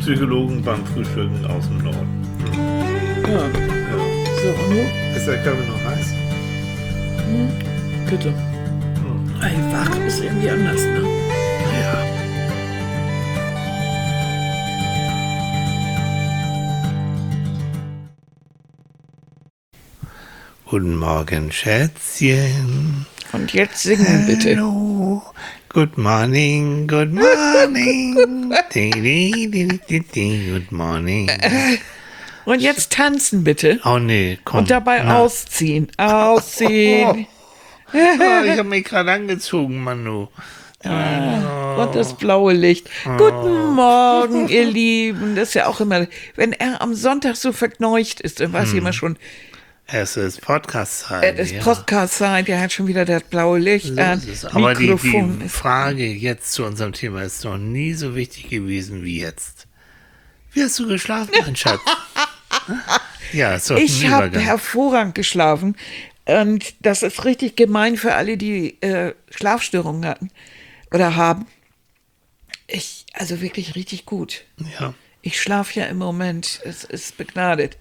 Psychologen beim Frühstücken aus dem Norden. Ja. Ja. So, und nun? Ist der Kaffee noch heiß? Bitte. Ey, wach ist irgendwie anders, ne? Ja. Guten Morgen, Schätzchen. Und jetzt singen bitte. Hallo. Good morning, good morning. Good morning. Und jetzt tanzen bitte. Oh nee, komm. Und dabei Na. ausziehen. Ausziehen. Oh, ich habe mich gerade angezogen, Manu. Und das blaue Licht. Guten Morgen, ihr Lieben. Das ist ja auch immer, wenn er am Sonntag so verkneucht ist, dann weiß ich immer schon, Es ist Podcast-Zeit. das Podcast-Zeit, der hat schon wieder das blaue Licht an. Aber die Mikrofon ist. Frage jetzt zu unserem Thema ist noch nie so wichtig gewesen wie jetzt. Wie hast du geschlafen, mein Schatz? Ja, ist doch Ich ein habe Übergang. hervorragend geschlafen. Und das ist richtig gemein für alle, die Schlafstörungen hatten oder haben. Also wirklich richtig gut. Ja. Ich schlafe ja im Moment, es ist begnadet.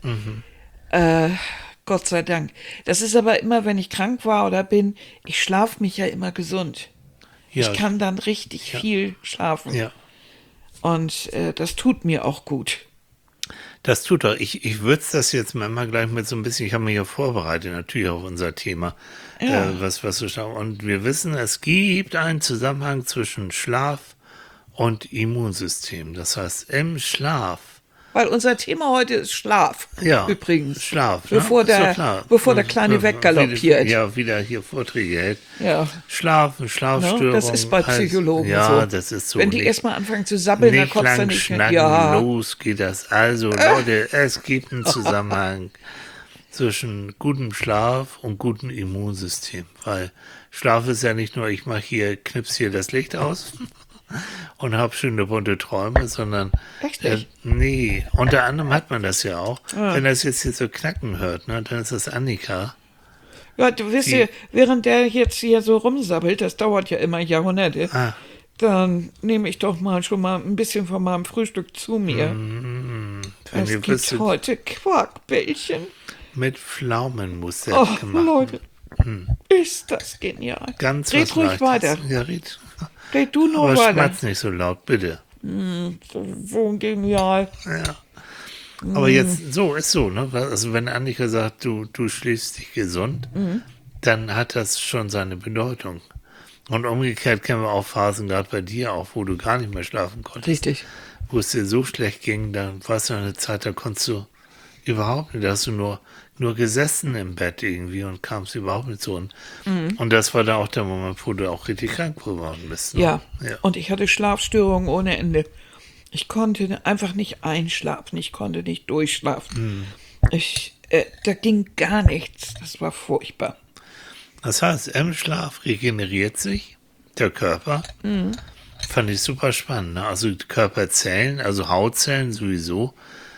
Gott sei Dank. Das ist aber immer, wenn ich krank war oder bin, ich schlafe mich ja immer gesund. Ja. Ich kann dann richtig viel schlafen. Ja. Und das tut mir auch gut. Das tut doch. Ich würze das jetzt mal gleich mit so ein bisschen, ich habe mich ja vorbereitet, natürlich auf unser Thema, Ja. was du schaust. Und wir wissen, es gibt einen Zusammenhang zwischen Schlaf und Immunsystem. Das heißt, im Schlaf, Weil unser Thema heute ist Schlaf. ja, Übrigens. Schlaf, Bevor ne? Ist der- doch klar. bevor der Kleine weggaloppiert. Ja, wieder hier Vorträge hält. Ja. Schlafen, Schlafstörungen. Das ist bei Psychologen ja, so. das ist so. Wenn die nicht- erstmal anfangen zu sabbeln, dann nicht kommst du lang nicht mehr. schnacken, Ja. los geht das. Also Leute, es gibt einen Zusammenhang zwischen gutem Schlaf und gutem Immunsystem. Weil Schlaf ist ja nicht nur, ich mache hier, knips hier das Licht aus und habe schöne bunte Träume, sondern Echt nicht? nee, unter anderem hat man das ja auch. Wenn das jetzt hier so knacken hört, ne, dann ist das Annika. Ja, du wisst ja, während der jetzt hier so rumsabbelt, das dauert ja immer Jahrhunderte, Ah. dann nehme ich doch mal schon mal ein bisschen von meinem Frühstück zu mir. Wenn Es ihr gibt wüsstet, heute Quarkbällchen. mit Pflaumenmus Oh, selbst gemacht. Leute, ist das genial. Ganz Red was ruhig Leichtes. weiter. Ja, red. Red du nur Aber weiter. schmatz nicht so laut, bitte. So genial. Ja. Aber jetzt, so ist so, ne? Also wenn Annika sagt, du schläfst dich gesund, dann hat das schon seine Bedeutung. Und umgekehrt kennen wir auch Phasen, gerade bei dir auch, wo du gar nicht mehr schlafen konntest. Richtig. Wo es dir so schlecht ging, dann war es ja eine Zeit, da konntest du überhaupt nicht, da hast du nur gesessen im Bett irgendwie und kamst überhaupt nicht so. Und das war dann auch der Moment, wo du auch richtig krank geworden bist. Ne? Ja. Ja. Und ich hatte Schlafstörungen ohne Ende. Ich konnte einfach nicht einschlafen, ich konnte nicht durchschlafen. Da ging gar nichts. Das war furchtbar. Das heißt, im Schlaf regeneriert sich der Körper. Fand ich super spannend. Ne? Also Körperzellen, also Hautzellen sowieso,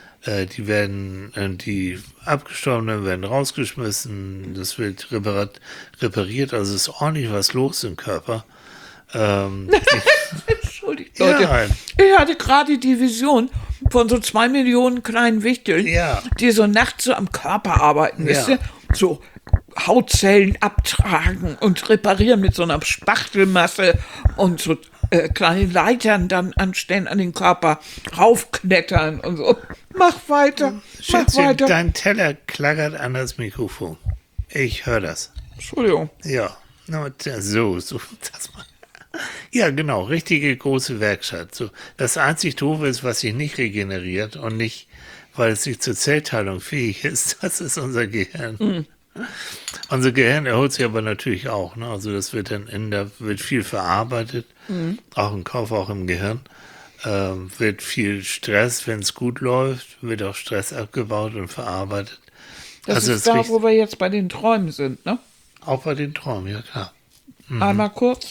die abgestorbenen werden rausgeschmissen, das wird repariert, also ist ordentlich was los im Körper. Entschuldigt, Leute. Ja. Ich hatte gerade die Vision von so 2 Millionen kleinen Wichteln, Ja. die so nachts so am Körper arbeiten, Ja. wisst ihr? So Hautzellen abtragen und reparieren mit so einer Spachtelmasse und so kleine Leitern dann anstellen an den Körper, raufklettern und so. Mach weiter, mach Schätzchen, weiter. dein Teller klackert an das Mikrofon. Ich höre das. Entschuldigung. Ja, so, das mal. Ja, genau, richtige große Werkstatt. So, das einzig Doofe ist, was sich nicht regeneriert und nicht, weil es nicht zur Zellteilung fähig ist, das ist unser Gehirn. Unser Gehirn erholt sich aber natürlich auch. Ne? Also das wird dann wird viel verarbeitet, auch im Kopf, auch im Gehirn. Wird viel Stress, wenn es gut läuft, wird auch Stress abgebaut und verarbeitet. Das Also ist es da, riecht- wo wir jetzt bei den Träumen sind, ne? Auch bei den Träumen, ja klar. Einmal kurz.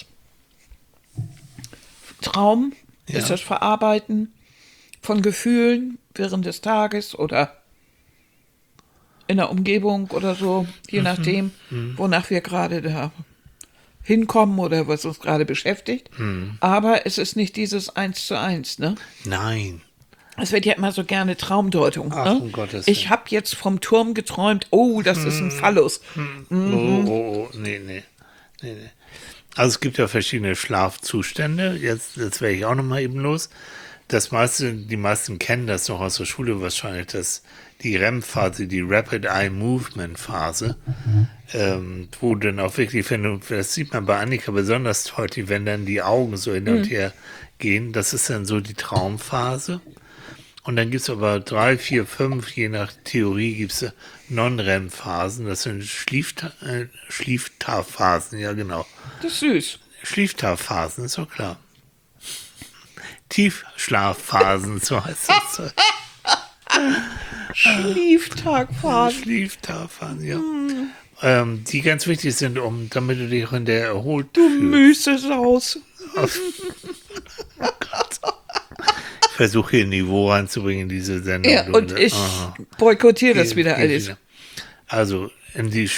Traum Ja. ist das Verarbeiten von Gefühlen während des Tages oder in der Umgebung oder so, je nachdem, wonach wir gerade da hinkommen oder was uns gerade beschäftigt. Aber es ist nicht dieses 1:1, ne? Nein. Es wird ja immer so gerne Traumdeutung. Ach, Ne? um Gottes Ich Willen. habe jetzt vom Turm geträumt, oh, das ist ein Phallus. Nee. Also es gibt ja verschiedene Schlafzustände. Jetzt werde ich auch noch mal eben los. Die meisten kennen das noch aus der Schule wahrscheinlich, die REM-Phase, die Rapid Eye Movement Phase, wo dann auch wirklich, das sieht man bei Annika besonders deutlich, wenn dann die Augen so hin und her gehen, das ist dann so die Traumphase. Und dann gibt es aber 3, 4, 5, je nach Theorie gibt es Non-REM-Phasen, das sind Schlieftagphasen, ja genau. Das ist süß. Schlieftagphasen, ist doch klar. Tiefschlafphasen, so heißt das. Schlieftagphasen. Schlieftagphasen, ja. Die ganz wichtig sind, damit du dich auch in der erholt Du fühlst. Müsesaus. Ich versuche hier ein Niveau reinzubringen in diese Sendung. Ja, und ich boykottiere das wieder alles. Also in die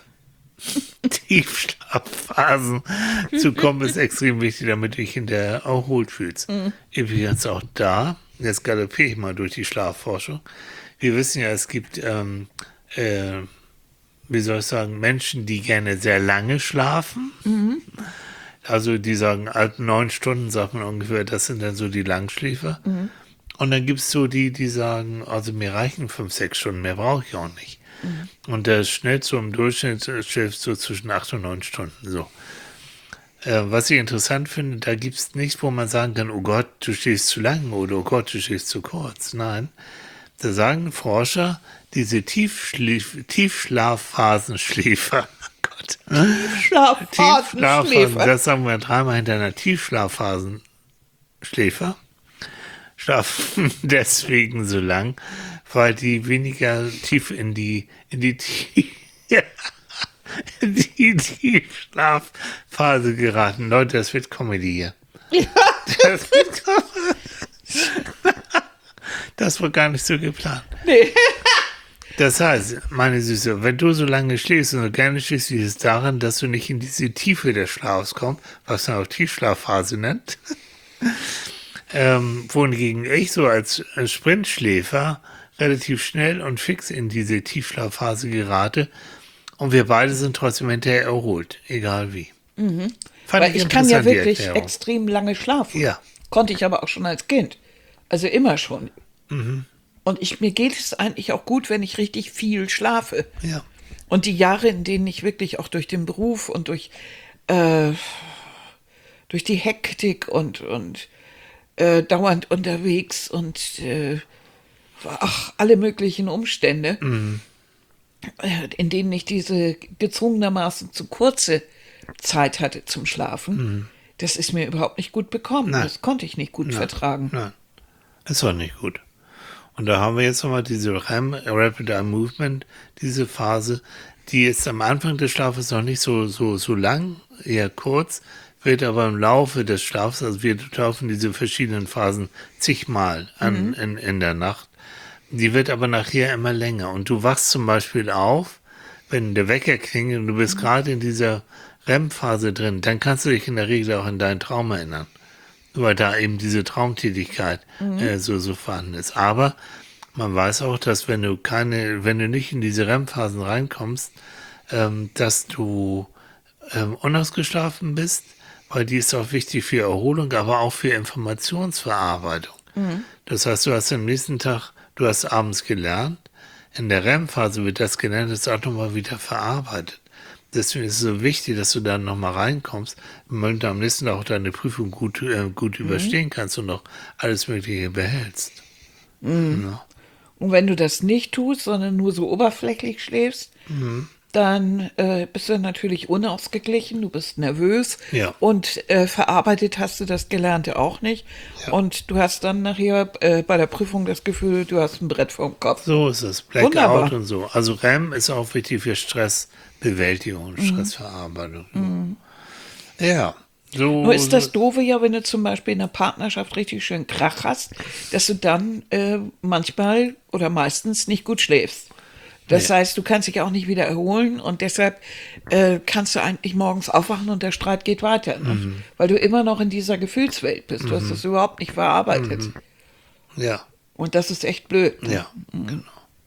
Tiefschlafphasen zu kommen, ist extrem wichtig, damit du dich hinterher erholt fühlst. Übrigens auch da, jetzt galoppiere ich mal durch die Schlafforschung. Wir wissen ja, es gibt, wie soll ich sagen, Menschen, die gerne sehr lange schlafen. Also die sagen, 9 Stunden, sagt man ungefähr, das sind dann so die Langschläfer. Und dann gibt es so die sagen, also mir reichen 5, 6 Stunden, mehr brauche ich auch nicht. Und der schnell so im Durchschnitt schläft so zwischen 8 und 9 Stunden. So. Was ich interessant finde, da gibt es nichts, wo man sagen kann, oh Gott, du schläfst zu lang oder oh Gott, du schläfst zu kurz. Nein, da sagen Forscher, diese Tiefschlafphasenschläfer, Gott, Tiefschlafphasen, das sagen wir 3-mal hintereinander, Tiefschlafphasenschläfer schlafen deswegen so lang, weil die weniger tief in die Tiefschlafphase geraten. Leute, das wird Comedy hier. Das war gar nicht so geplant. Nee. Das heißt, meine Süße, wenn du so lange schläfst und so gerne schläfst, liegt es daran, dass du nicht in diese Tiefe des Schlafs kommst, was man auch Tiefschlafphase nennt. Wohingegen ich so als Sprintschläfer relativ schnell und fix in diese Tiefschlafphase gerate und wir beide sind trotzdem hinterher erholt, egal wie. Weil ich kann ja wirklich extrem lange schlafen. Ja. Konnte ich aber auch schon als Kind. Also immer schon. Und mir geht es eigentlich auch gut, wenn ich richtig viel schlafe. Ja. Und die Jahre, in denen ich wirklich auch durch den Beruf und durch die Hektik und dauernd unterwegs und alle möglichen Umstände, in denen ich diese gezwungenermaßen zu kurze Zeit hatte zum Schlafen, das ist mir überhaupt nicht gut bekommen. Nein. Das konnte ich nicht gut vertragen. Nein, ist auch nicht gut. Und da haben wir jetzt nochmal diese REM, Rapid Eye Movement, diese Phase, die ist am Anfang des Schlafes noch nicht so lang, eher kurz, wird aber im Laufe des Schlafs, also wir laufen diese verschiedenen Phasen zigmal in der Nacht, die wird aber nachher immer länger. Und du wachst zum Beispiel auf, wenn der Wecker klingelt und du bist gerade in dieser REM-Phase drin, dann kannst du dich in der Regel auch an deinen Traum erinnern. Weil da eben diese Traumtätigkeit so vorhanden ist. Aber man weiß auch, dass wenn du nicht in diese REM-Phasen reinkommst, dass du unausgeschlafen bist, weil die ist auch wichtig für Erholung, aber auch für Informationsverarbeitung. Das heißt, du hast am nächsten Tag, du hast abends gelernt, in der REM-Phase wird das Gelernte auch nochmal wieder verarbeitet. Deswegen ist es so wichtig, dass du da nochmal reinkommst, damit du am nächsten Tag auch deine Prüfung gut überstehen kannst und noch alles Mögliche behältst. Ja. Und wenn du das nicht tust, sondern nur so oberflächlich schläfst, dann bist du natürlich unausgeglichen, du bist nervös und verarbeitet hast du das Gelernte auch nicht. Ja. Und du hast dann nachher bei der Prüfung das Gefühl, du hast ein Brett vorm Kopf. So ist es, Blackout und so. Also REM ist auch wichtig für Stressbewältigung, Stressverarbeitung. Ja. Nur ist das Doofe ja, wenn du zum Beispiel in einer Partnerschaft richtig schön Krach hast, dass du dann manchmal oder meistens nicht gut schläfst. Das heißt, du kannst dich auch nicht wieder erholen und deshalb kannst du eigentlich morgens aufwachen und der Streit geht weiter. Ne? Weil du immer noch in dieser Gefühlswelt bist. Du hast das überhaupt nicht verarbeitet. Ja. Und das ist echt blöd. Ne? Ja, genau.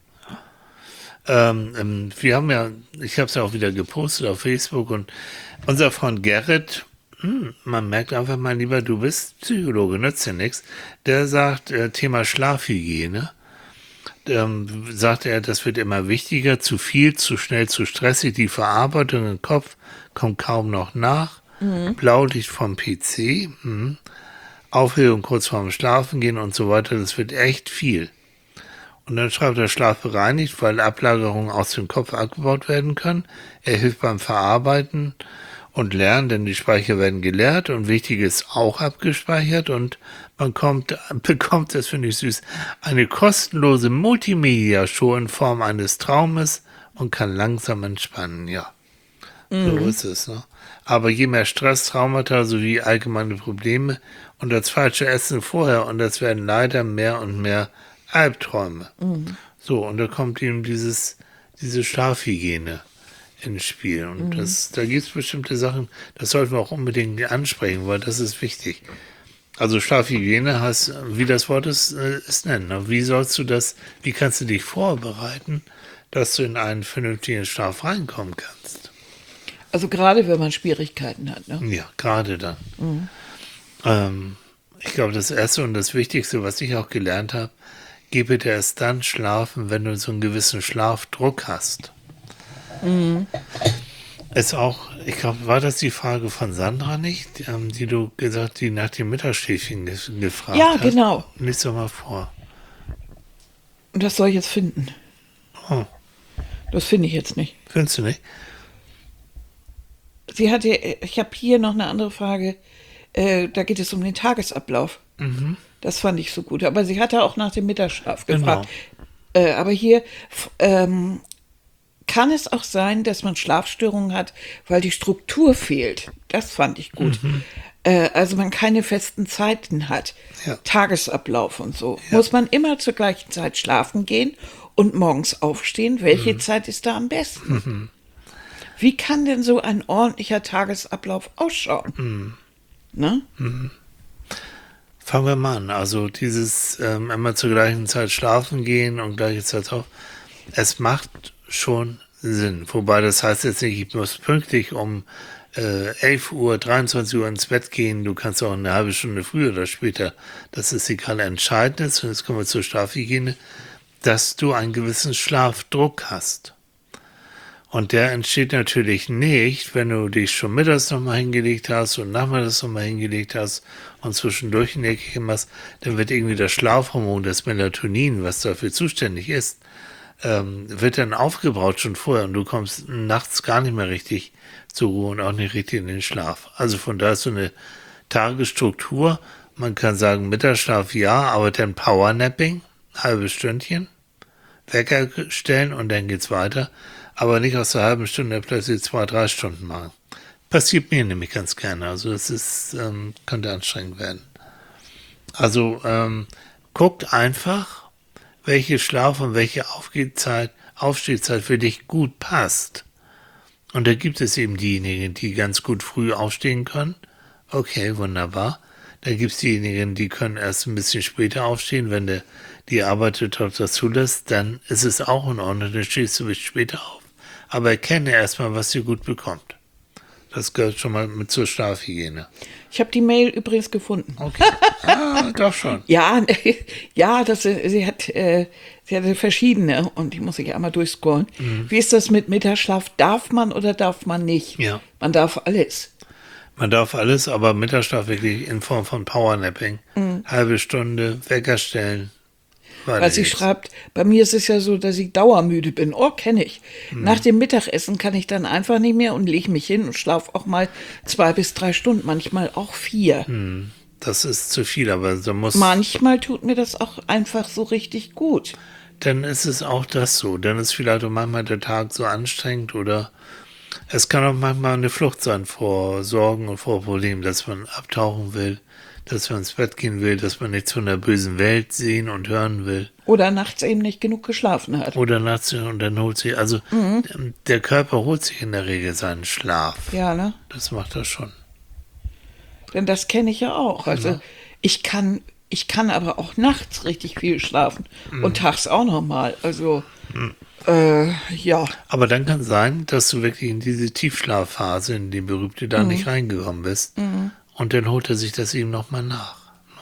Wir haben ja, ich habe es ja auch wieder gepostet auf Facebook und unser Freund Gerrit, man merkt einfach mal lieber, du bist Psychologe, nützt ja nichts, der sagt, Thema Schlafhygiene, sagt er, das wird immer wichtiger, zu viel, zu schnell, zu stressig, die Verarbeitung im Kopf kommt kaum noch nach, Blaulicht vom PC, Aufregung kurz vorm Schlafen gehen und so weiter, das wird echt viel. Und dann schreibt er Schlaf bereinigt, weil Ablagerungen aus dem Kopf abgebaut werden können. Er hilft beim Verarbeiten und Lernen, denn die Speicher werden geleert und Wichtiges auch abgespeichert und man bekommt, das finde ich süß, eine kostenlose Multimedia-Show in Form eines Traumes und kann langsam entspannen, ja. So ist es, ne? Aber je mehr Stress, Traumata sowie allgemeine Probleme und das falsche Essen vorher und das werden leider mehr und mehr Albträume. So, und da kommt eben diese Schlafhygiene ins Spiel. Und da gibt es bestimmte Sachen, das sollten wir auch unbedingt ansprechen, weil das ist wichtig. Also Schlafhygiene heißt, wie das Wort es nennt. Ne? Wie kannst du dich vorbereiten, dass du in einen vernünftigen Schlaf reinkommen kannst? Also gerade wenn man Schwierigkeiten hat. Ne? Ja, gerade dann. Ich glaube, das Erste und das Wichtigste, was ich auch gelernt habe, geh bitte erst dann schlafen, wenn du so einen gewissen Schlafdruck hast. Ist auch, ich glaube, war das die Frage von Sandra nicht, die nach dem Mittagsschläfchen gefragt Ja, hat? genau. Lies doch mal vor. Und das soll ich jetzt finden. Oh, Das finde ich jetzt nicht. findest du nicht? Ich habe hier noch eine andere Frage. Da geht es um den Tagesablauf. Das fand ich so gut. Aber sie hatte auch nach dem Mittagsschlaf gefragt. Aber hier kann es auch sein, dass man Schlafstörungen hat, weil die Struktur fehlt. Das fand ich gut. Also man keine festen Zeiten hat. Ja. Tagesablauf und so. Ja. Muss man immer zur gleichen Zeit schlafen gehen und morgens aufstehen? Welche Zeit ist da am besten? Wie kann denn so ein ordentlicher Tagesablauf ausschauen? Ne? Fangen wir mal an. Also dieses immer zur gleichen Zeit schlafen gehen und gleiche Zeit auf, es macht schon Sinn. Wobei das heißt jetzt nicht, ich muss pünktlich um 11 Uhr, 23 Uhr ins Bett gehen. Du kannst auch eine halbe Stunde früher oder später. Das ist egal. Entscheidend ist, und jetzt kommen wir zur Schlafhygiene, dass du einen gewissen Schlafdruck hast. Und der entsteht natürlich nicht, wenn du dich schon mittags nochmal hingelegt hast und nachmittags nochmal hingelegt hast und zwischendurch ein Eckchen machst, dann wird irgendwie das Schlafhormon, das Melatonin, was dafür zuständig ist, wird dann aufgebaut schon vorher und du kommst nachts gar nicht mehr richtig zur Ruhe und auch nicht richtig in den Schlaf. Also von da ist so eine Tagesstruktur. Man kann sagen Mittagsschlaf ja, aber dann Powernapping, halbes Stündchen, Wecker stellen und dann geht's weiter. Aber nicht aus der halben Stunde plötzlich 2, 3 Stunden machen. Passiert mir nämlich ganz gerne. Also das ist, könnte anstrengend werden. Also guckt einfach, welche Schlaf- und welche Aufstehzeit für dich gut passt. Und da gibt es eben diejenigen, die ganz gut früh aufstehen können. Okay, wunderbar. Da gibt es diejenigen, die können erst ein bisschen später aufstehen, wenn die Arbeit das zulässt, dann ist es auch in Ordnung, dann stehst du bis später auf. Aber erkenne erstmal, was dir gut bekommt. Das gehört schon mal mit zur Schlafhygiene. Ich habe die Mail übrigens gefunden. Okay. Doch schon. Ja, sie hatte verschiedene und ich muss sich einmal durchscrollen. Wie ist das mit Mittagsschlaf? Darf man oder darf man nicht? Ja. Man darf alles. Man darf alles, aber Mittagsschlaf wirklich in Form von Powernapping. Halbe Stunde, Wecker stellen. Weil sie schreibt, bei mir ist es ja so, dass ich dauermüde bin. Oh, kenne ich. Nach dem Mittagessen kann ich dann einfach nicht mehr und lege mich hin und schlafe auch mal 2 bis 3 Stunden, manchmal auch 4. Das ist zu viel, aber da muss... Manchmal tut mir das auch einfach so richtig gut. Dann ist es auch das so. Dann ist vielleicht auch manchmal der Tag so anstrengend oder es kann auch manchmal eine Flucht sein vor Sorgen und vor Problemen, dass man abtauchen will, dass man ins Bett gehen will, dass man nichts von der bösen Welt sehen und hören will. Oder nachts eben nicht genug geschlafen hat. Oder nachts und dann holt sich, also der Körper holt sich in der Regel seinen Schlaf. Ja, ne? Das macht er schon. Denn das kenne ich ja auch. Also ich kann Ich kann aber auch nachts richtig viel schlafen und tags auch nochmal. Also, ja. Aber dann kann sein, dass du wirklich in diese Tiefschlafphase, in die berühmte, da nicht reingekommen bist. Und dann holt er sich das eben nochmal nach.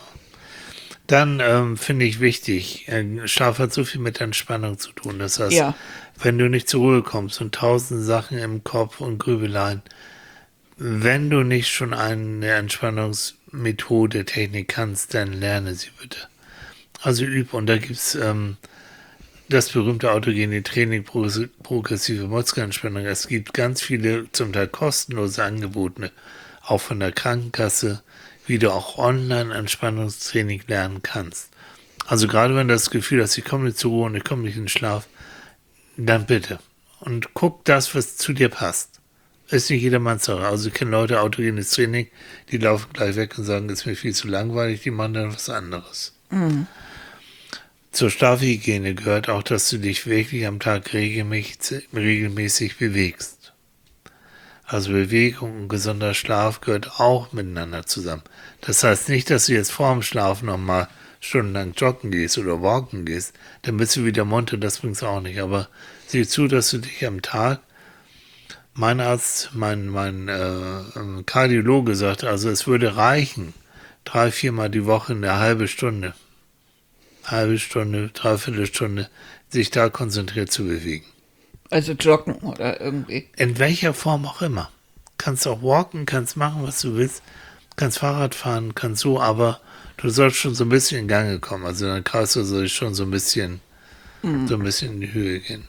Dann finde ich wichtig, Schlaf hat so viel mit Entspannung zu tun. Das heißt, Ja. wenn du nicht zur Ruhe kommst und tausend Sachen im Kopf und Grübeleien, wenn du nicht schon eine Entspannungsmethode, Technik kannst, dann lerne sie bitte. Also üb. Und da gibt's das berühmte autogene Training, progressive Muskelentspannung. Es gibt ganz viele, zum Teil kostenlose Angebote, auch von der Krankenkasse, wie du auch online Entspannungstraining lernen kannst. Also gerade wenn du das Gefühl hast, ich komme nicht zur Ruhe und ich komme nicht in den Schlaf, dann bitte. Und guck das, was zu dir passt. Ist nicht jedermanns Sache. Also ich kenne Leute, autogenes Training, die laufen gleich weg und sagen, ist mir viel zu langweilig, die machen dann was anderes. Zur Schlafhygiene gehört auch, dass du dich wirklich am Tag regelmäßig bewegst. Also Bewegung und gesunder Schlaf gehört auch miteinander zusammen. Das heißt nicht, dass du jetzt vor dem Schlaf nochmal stundenlang joggen gehst oder walken gehst, dann bist du wieder munter, das bringt's auch nicht. Aber sieh zu, dass du dich am Tag, mein Arzt, mein Kardiologe sagt, also es würde reichen, 3-4 Mal die Woche eine halbe Stunde, dreiviertel Stunde, sich da konzentriert zu bewegen. Also joggen oder irgendwie. In welcher Form auch immer. Kannst auch walken, kannst machen, was du willst, kannst Fahrrad fahren, kannst so, aber du sollst schon so ein bisschen in Gange kommen. Also dein Kreislauf soll schon so ein bisschen in die Höhe gehen.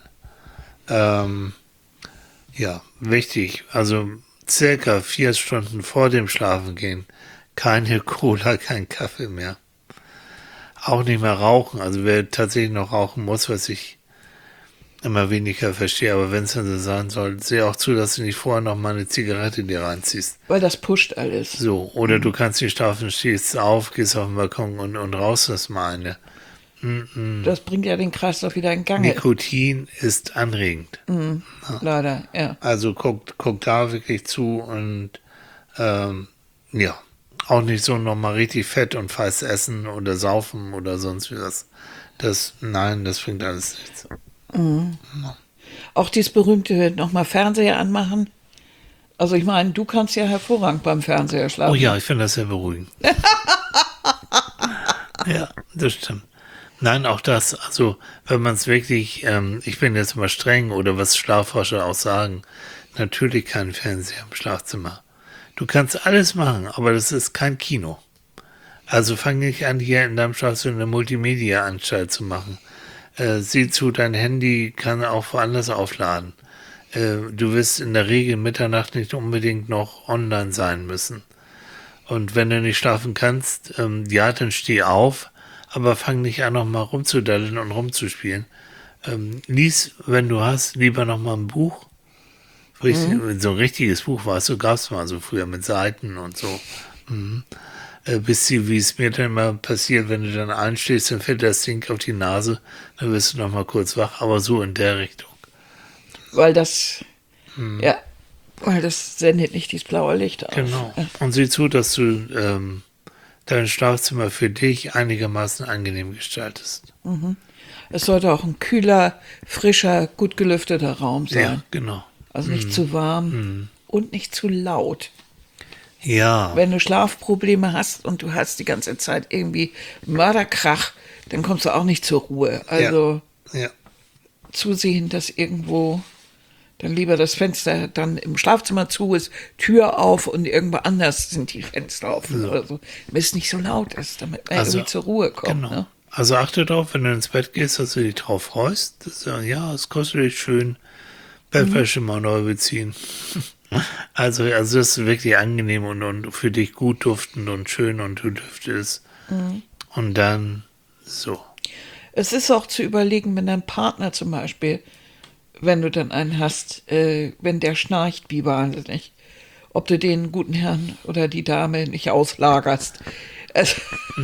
Ja, wichtig. Also circa 4 Stunden vor dem Schlafengehen keine Cola, kein Kaffee mehr. Auch nicht mehr rauchen. Also wer tatsächlich noch rauchen muss, was ich immer weniger verstehe, aber wenn es dann so sein soll, sehe auch zu, dass du nicht vorher noch mal eine Zigarette dir reinziehst. Weil das pusht alles. So, oder du kannst nicht schlafen, stehst auf, gehst auf den Balkon und raus das mal eine. Das bringt ja den Kreislauf wieder in Gange. Nikotin ist anregend. Leider, ja. Also guck da wirklich zu und ja, auch nicht so nochmal richtig fett und fast essen oder saufen oder sonst wie das. Das bringt alles nichts. Auch dieses berühmte nochmal Fernseher anmachen. Also ich meine, du kannst ja hervorragend beim Fernseher schlafen. Oh ja, ich finde das sehr beruhigend. Ja, das stimmt. Nein, auch das, also wenn man es wirklich, ich bin jetzt mal streng oder was Schlafforscher auch sagen, natürlich kein Fernseher im Schlafzimmer. Du kannst alles machen, aber das ist kein Kino. Also fang nicht an, hier in deinem Schlafzimmer eine Multimedia-Anstalt zu machen. Sieh zu, dein Handy kann auch woanders aufladen. Du wirst in der Regel Mitternacht nicht unbedingt noch online sein müssen. Und wenn du nicht schlafen kannst, ja, dann steh auf, aber fang nicht an, noch mal rumzudaddeln und rumzuspielen. Lies, wenn du hast, lieber noch mal ein Buch. So ein richtiges Buch war es, so gab es mal so früher mit Seiten und so. Bis wie es mir dann mal passiert, wenn du dann einstehst, dann fällt das Ding auf die Nase, dann wirst du noch mal kurz wach, aber so in der Richtung. Weil das, ja, weil das sendet nicht dieses blaue Licht aus. Genau. Und sieh zu, dass du dein Schlafzimmer für dich einigermaßen angenehm gestaltest. Es sollte auch ein kühler, frischer, gut gelüfteter Raum sein. Ja, genau. Also nicht zu warm und nicht zu laut. Ja. Wenn du Schlafprobleme hast und du hast die ganze Zeit irgendwie Mörderkrach, dann kommst du auch nicht zur Ruhe. Also Ja. zusehen, dass irgendwo dann lieber das Fenster dann im Schlafzimmer zu ist, Tür auf und irgendwo anders sind die Fenster offen oder so. Damit es nicht so laut ist, damit man irgendwie zur Ruhe kommt. Genau. Ne? Also achte darauf, wenn du ins Bett gehst, dass du dich drauf freust. Dass du, ja, es kostet dich schön, Bettwäsche mal neu beziehen. Also das ist wirklich angenehm und für dich gut duftend und schön und du düftest. Und dann so. Es ist auch zu überlegen, wenn dein Partner zum Beispiel, wenn du dann einen hast, wenn der schnarcht wie wahnsinnig, ob du den guten Herrn oder die Dame nicht auslagerst. Also,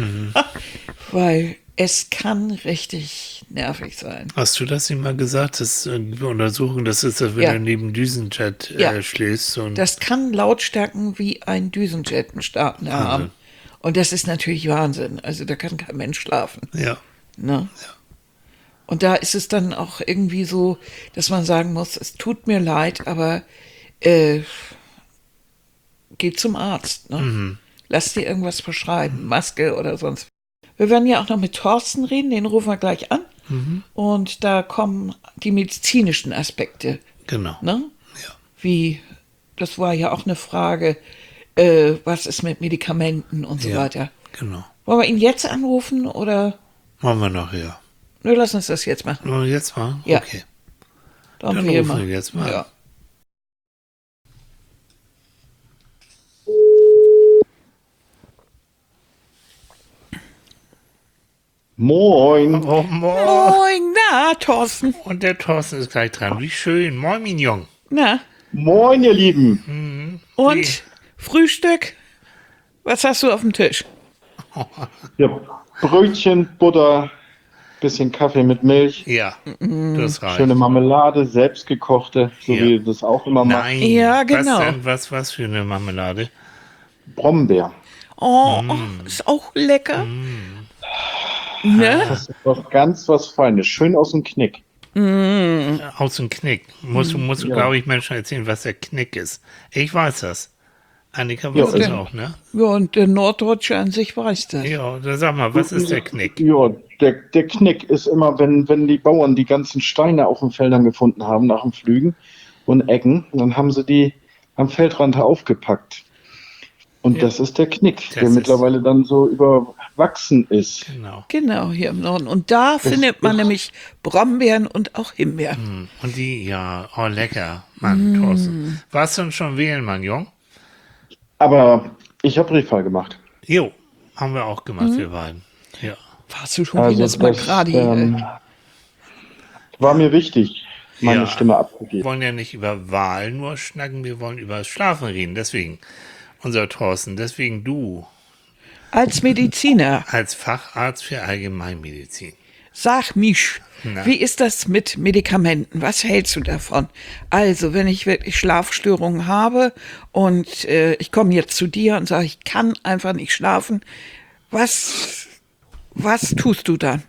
weil es kann richtig nervig sein. Hast du das ihm mal gesagt? Das Untersuchung, das ist, wenn du neben Düsenjet schläfst. Und das kann Lautstärken wie ein Düsenjet starten haben. Und das ist natürlich Wahnsinn. Also da kann kein Mensch schlafen. Ja. Ne? Und da ist es dann auch irgendwie so, dass man sagen muss, es tut mir leid, aber geh zum Arzt. Ne? Lass dir irgendwas verschreiben, Maske oder sonst. Wir werden ja auch noch mit Thorsten reden, den rufen wir gleich an. Und da kommen die medizinischen Aspekte. Genau. Ne? Ja. Wie, das war ja auch eine Frage, was ist mit Medikamenten und so Ja. weiter. Genau. Wollen wir ihn jetzt anrufen oder? Machen wir nachher. Nö, lass uns das jetzt machen. Wollen wir jetzt mal? Ja. Okay. Dann Dann wir rufen mal. wir jetzt mal Ja. an. Moin. Oh, moin. Moin, na, Thorsten. Und der Thorsten ist gleich dran. Wie schön. Moin, Mignon. Na, Moin, ihr Lieben. und Frühstück? Was hast du auf dem Tisch? Ja, Brötchen, Butter, bisschen Kaffee mit Milch, Ja, das reicht. schöne Marmelade, selbstgekochte, so Ja. wie ihr das auch immer macht. Nein. Ja, genau. Was denn? Was für eine Marmelade? Brombeer. Oh, ist auch lecker. Ne? Das ist doch ganz was Feines. Schön aus dem Knick. Aus dem Knick. Musst du, Ja. glaube ich, Menschen erzählen, was der Knick ist. Ich weiß das. Annika Ja, weiß das ja. auch, ne? Ja, und der Norddeutsche an sich weiß das. Ja, dann sag mal, was ist der Knick? Ja, der Knick ist immer, wenn die Bauern die ganzen Steine auf den Feldern gefunden haben nach dem Pflügen und Eggen, dann haben sie die am Feldrand aufgepackt. Und Ja. das ist der Knick, Das der ist- mittlerweile dann so überwachsen ist. Genau. Genau, hier im Norden. Und da findet man nämlich Brombeeren und auch Himbeeren. Und die, ja, oh, lecker. Mann, Thorsten. Warst du denn schon wählen, mein Jung? Aber ich habe Briefwahl gemacht. Jo, haben wir auch gemacht, wir beiden. Ja. Warst du schon Also jedes Mal das gerade hier? war mir wichtig, meine Ja. Stimme Wir abzugeben. wollen ja nicht über Wahlen nur schnacken, wir wollen über das Schlafen reden. Deswegen, unser Thorsten, deswegen du Als Mediziner, als Facharzt für Allgemeinmedizin. sag mich, Na. wie ist das mit Medikamenten? Was hältst du davon? Also, wenn ich wirklich Schlafstörungen habe und ich komme jetzt zu dir und sage, ich kann einfach nicht schlafen, was tust du dann?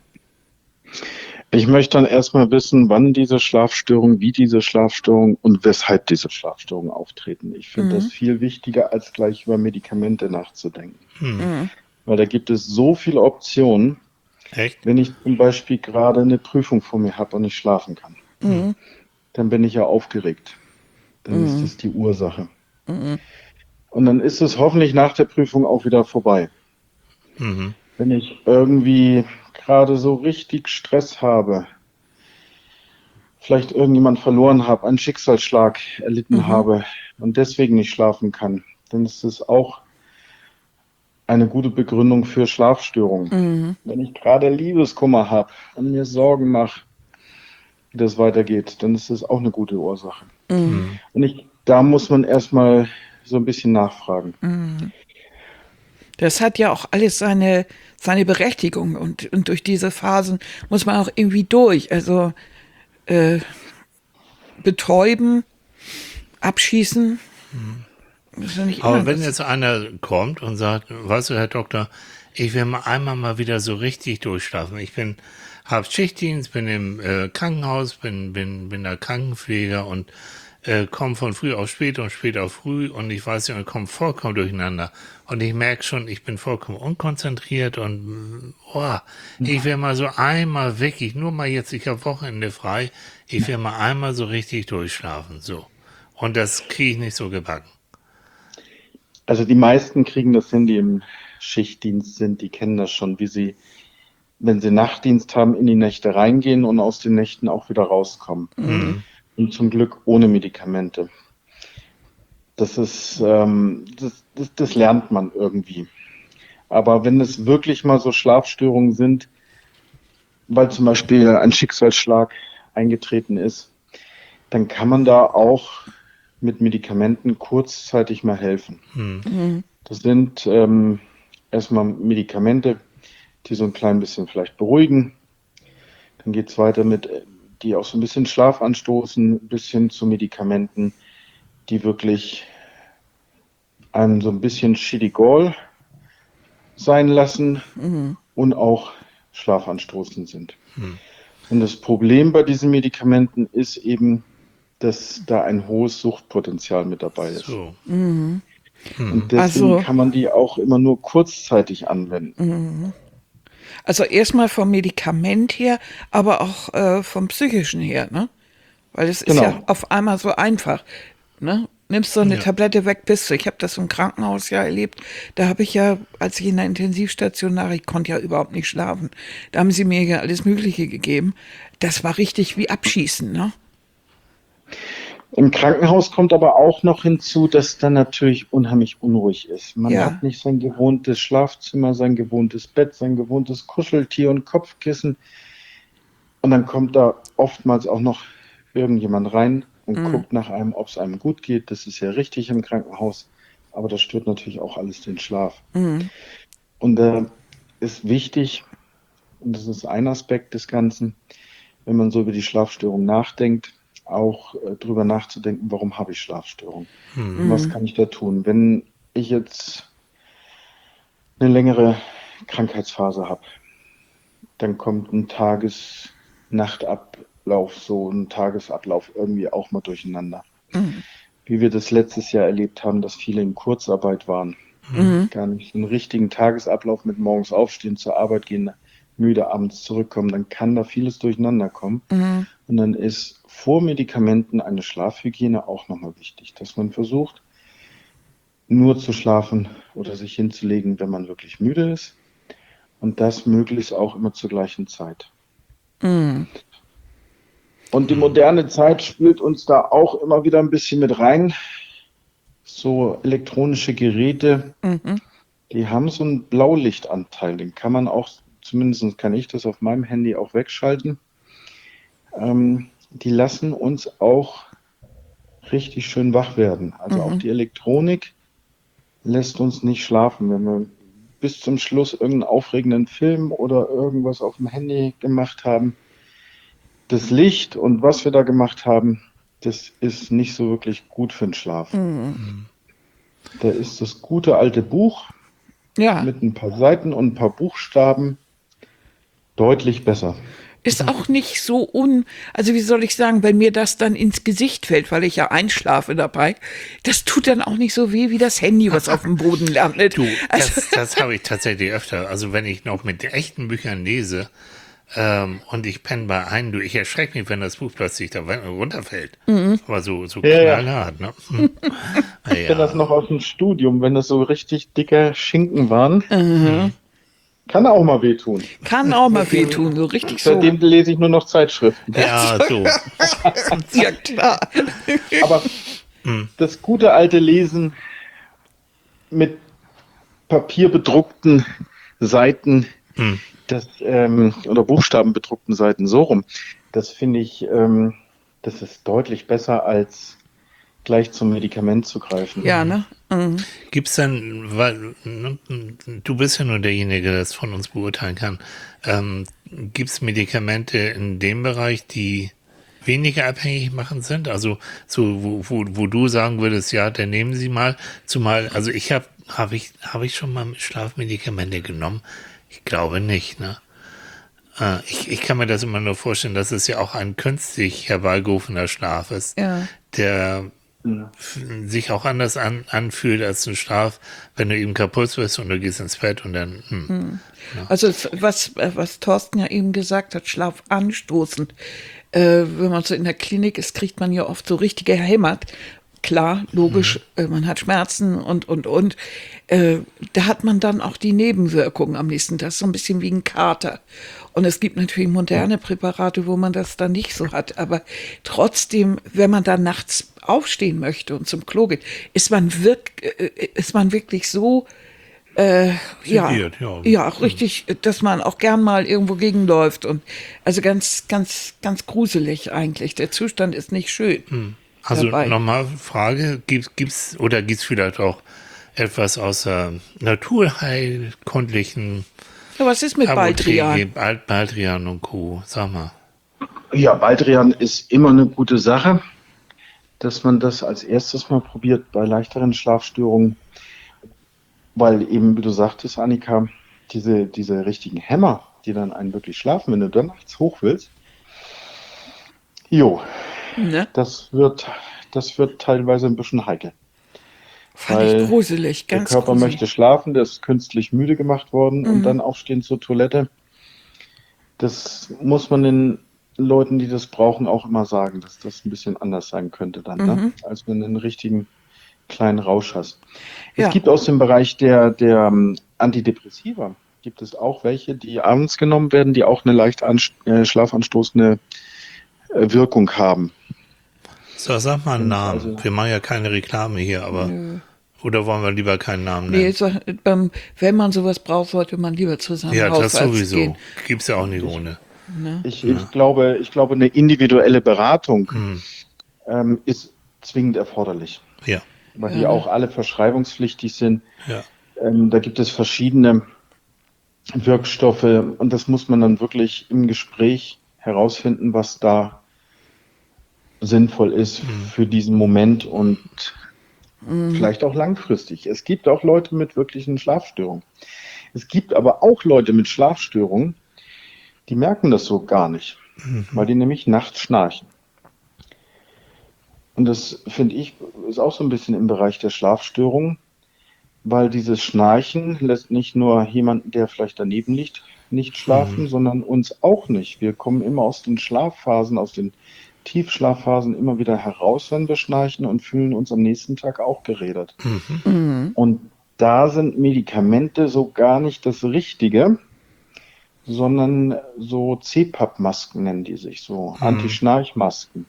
Ich möchte dann erstmal wissen, wann diese Schlafstörungen, wie diese Schlafstörungen und weshalb diese Schlafstörungen auftreten. Ich finde das viel wichtiger, als gleich über Medikamente nachzudenken. Weil da gibt es so viele Optionen, Echt? wenn ich zum Beispiel gerade eine Prüfung vor mir habe und nicht schlafen kann. Dann bin ich ja aufgeregt. Dann ist das die Ursache. Und dann ist es hoffentlich nach der Prüfung auch wieder vorbei. Wenn ich irgendwie gerade so richtig Stress habe, vielleicht irgendjemand verloren habe, einen Schicksalsschlag erlitten habe und deswegen nicht schlafen kann, dann ist es auch eine gute Begründung für Schlafstörungen. Wenn ich gerade Liebeskummer habe und mir Sorgen mache, wie das weitergeht, dann ist es auch eine gute Ursache. Und da muss man erstmal so ein bisschen nachfragen. Das hat ja auch alles seine Berechtigung und durch diese Phasen muss man auch irgendwie durch. Also betäuben, abschießen, ist ja nicht Aber immer wenn das. jetzt einer kommt und sagt, weißt du, Herr Doktor, ich will mal wieder so richtig durchschlafen. Habe Schichtdienst, bin im Krankenhaus, bin der Krankenpfleger und komme von früh auf spät und spät auf früh und ich weiß nicht, und komme vollkommen durcheinander. Und ich merke schon, ich bin vollkommen unkonzentriert und ich will mal so einmal wirklich, nur mal jetzt, ich habe Wochenende frei, ich will mal einmal so richtig durchschlafen. So. Und das kriege ich nicht so gebacken. Also die meisten kriegen das hin, die im Schichtdienst sind, die kennen das schon, wie sie, wenn sie Nachtdienst haben, in die Nächte reingehen und aus den Nächten auch wieder rauskommen. Und zum Glück ohne Medikamente. Das ist, das lernt man irgendwie. Aber wenn es wirklich mal so Schlafstörungen sind, weil zum Beispiel ein Schicksalsschlag eingetreten ist, dann kann man da auch mit Medikamenten kurzzeitig mal helfen. Das sind erstmal Medikamente, die so ein klein bisschen vielleicht beruhigen. Dann geht es weiter mit, die auch so ein bisschen Schlaf anstoßen, bis hin zu Medikamenten, die wirklich einem so ein bisschen Chidicol sein lassen und auch schlafanstoßend sind. Und das Problem bei diesen Medikamenten ist eben, dass da ein hohes Suchtpotenzial mit dabei ist. So. Und deswegen kann man die auch immer nur kurzzeitig anwenden. Also erstmal vom Medikament her, aber auch vom psychischen her, ne? Weil es ist ja auf einmal so einfach, ne? Nimmst so eine Tablette weg, bist du. Ich habe das im Krankenhaus ja erlebt. Da habe ich ja, als ich in der Intensivstation lag, ich konnte ja überhaupt nicht schlafen. Da haben sie mir ja alles Mögliche gegeben. Das war richtig wie Abschießen, ne? Im Krankenhaus kommt aber auch noch hinzu, dass dann natürlich unheimlich unruhig ist. Man hat nicht sein gewohntes Schlafzimmer, sein gewohntes Bett, sein gewohntes Kuscheltier und Kopfkissen. Und dann kommt da oftmals auch noch irgendjemand rein und guckt nach einem, ob es einem gut geht. Das ist ja richtig im Krankenhaus, aber das stört natürlich auch alles den Schlaf. Und da ist wichtig, und das ist ein Aspekt des Ganzen, wenn man so über die Schlafstörung nachdenkt, auch drüber nachzudenken, warum habe ich Schlafstörungen? Und was kann ich da tun? Wenn ich jetzt eine längere Krankheitsphase habe, dann kommt ein Nachtablauf, so ein Tagesablauf irgendwie auch mal durcheinander. Wie wir das letztes Jahr erlebt haben, dass viele in Kurzarbeit waren, gar nicht einen richtigen Tagesablauf mit morgens aufstehen, zur Arbeit gehen, müde abends zurückkommen, dann kann da vieles durcheinander kommen. Und dann ist vor Medikamenten eine Schlafhygiene auch nochmal wichtig, dass man versucht, nur zu schlafen oder sich hinzulegen, wenn man wirklich müde ist. Und das möglichst auch immer zur gleichen Zeit. Und die moderne Zeit spielt uns da auch immer wieder ein bisschen mit rein. So elektronische Geräte, die haben so einen Blaulichtanteil, den kann man auch, zumindest kann ich das auf meinem Handy auch wegschalten. Die lassen uns auch richtig schön wach werden. Also auch die Elektronik lässt uns nicht schlafen. Wenn wir bis zum Schluss irgendeinen aufregenden Film oder irgendwas auf dem Handy gemacht haben, das Licht und was wir da gemacht haben, das ist nicht so wirklich gut für den Schlaf. Da ist das gute alte Buch mit ein paar Seiten und ein paar Buchstaben deutlich besser. Ist auch nicht so also wie soll ich sagen, wenn mir das dann ins Gesicht fällt, weil ich ja einschlafe dabei, das tut dann auch nicht so weh wie das Handy, was auf dem Boden landet. Du, das habe ich tatsächlich öfter. Also wenn ich noch mit echten Büchern lese und ich penne bei einem, ich erschrecke mich, wenn das Buch plötzlich da runterfällt. Aber so knallhart, ne? Ich kenne das noch aus dem Studium, wenn das so richtig dicke Schinken waren. Kann auch mal wehtun. Kann auch mal wehtun, so richtig so. Seitdem lese ich nur noch Zeitschriften. Ja, so. Ja, klar. Aber das gute alte Lesen mit papierbedruckten Seiten, oder buchstabenbedruckten Seiten, so rum, das finde ich, das ist deutlich besser als gleich zum Medikament zu greifen. Ja, ne? Gibt's dann, weil du bist ja nur derjenige, der das von uns beurteilen kann, gibt's Medikamente in dem Bereich, die weniger abhängig machen sind? Also so, wo du sagen würdest, ja, dann nehmen Sie mal, zumal, also habe ich schon mal Schlafmedikamente genommen? Ich glaube nicht, ne? Ich kann mir das immer nur vorstellen, dass es ja auch ein künstlich herbeigerufener Schlaf ist, der sich auch anders anfühlt als ein Schlaf, wenn du eben kaputt wirst und du gehst ins Bett und dann. Ja. Also was Thorsten ja eben gesagt hat, Schlaf anstoßend. Wenn man so in der Klinik ist, kriegt man ja oft so richtige Hämmert. Klar, logisch, man hat Schmerzen und. Da hat man dann auch die Nebenwirkungen am nächsten Tag, so ein bisschen wie ein Kater. Und es gibt natürlich moderne Präparate, wo man das dann nicht so hat. Aber trotzdem, wenn man dann nachts aufstehen möchte und zum Klo geht, ist man wirklich so, richtig, dass man auch gern mal irgendwo gegenläuft. Und also ganz, ganz, ganz gruselig eigentlich. Der Zustand ist nicht schön. Also nochmal Frage, gibt's vielleicht auch etwas außer naturheilkundlichen Ja, was ist mit Baldrian? Baldrian und Co., sag mal. Ja, Baldrian ist immer eine gute Sache, dass man das als erstes mal probiert bei leichteren Schlafstörungen. weil eben, wie du sagtest, Annika, diese richtigen Hämmer, die dann einen wirklich schlafen, wenn du dann nachts hoch willst, jo, Ne? das wird, das wird teilweise ein bisschen heikel. Fand ich Weil gruselig, der ganz Körper gruselig. möchte schlafen, der ist künstlich müde gemacht worden und dann aufstehen zur Toilette. Das muss man den Leuten, die das brauchen, auch immer sagen, dass das ein bisschen anders sein könnte dann, ne? Als wenn du einen richtigen kleinen Rausch hast. Es Ja, gibt aus dem Bereich der Antidepressiva, gibt es auch welche, die abends genommen werden, die auch eine leicht schlafanstoßende Wirkung haben. So, sag mal einen Sind Namen. also Wir machen ja keine Reklame hier, aber. Oder wollen wir lieber keinen Namen nee, nennen? wenn man sowas braucht, sollte man lieber zu seinem Ja, das Hausarzt gehen. sowieso. Gibt's ja auch nicht ohne. ich glaube, eine individuelle Beratung Hm. ist zwingend erforderlich, Ja, weil Ja, die ne? auch alle verschreibungspflichtig sind. ja. Da gibt es verschiedene Wirkstoffe und das muss man dann wirklich im Gespräch herausfinden, was da sinnvoll ist für diesen Moment und vielleicht auch langfristig. Es gibt auch Leute mit wirklichen Schlafstörungen. Es gibt aber auch Leute mit Schlafstörungen, die merken das so gar nicht, weil die nämlich nachts schnarchen. Und das finde ich ist auch so ein bisschen im Bereich der Schlafstörungen, weil dieses Schnarchen lässt nicht nur jemanden, der vielleicht daneben liegt, nicht schlafen, sondern uns auch nicht. Wir kommen immer aus den Schlafphasen, aus den Tiefschlafphasen immer wieder heraus, wenn wir schnarchen und fühlen uns am nächsten Tag auch gerädert. Und da sind Medikamente so gar nicht das Richtige, sondern so CPAP-Masken nennen die sich, so Anti-Schnarchmasken.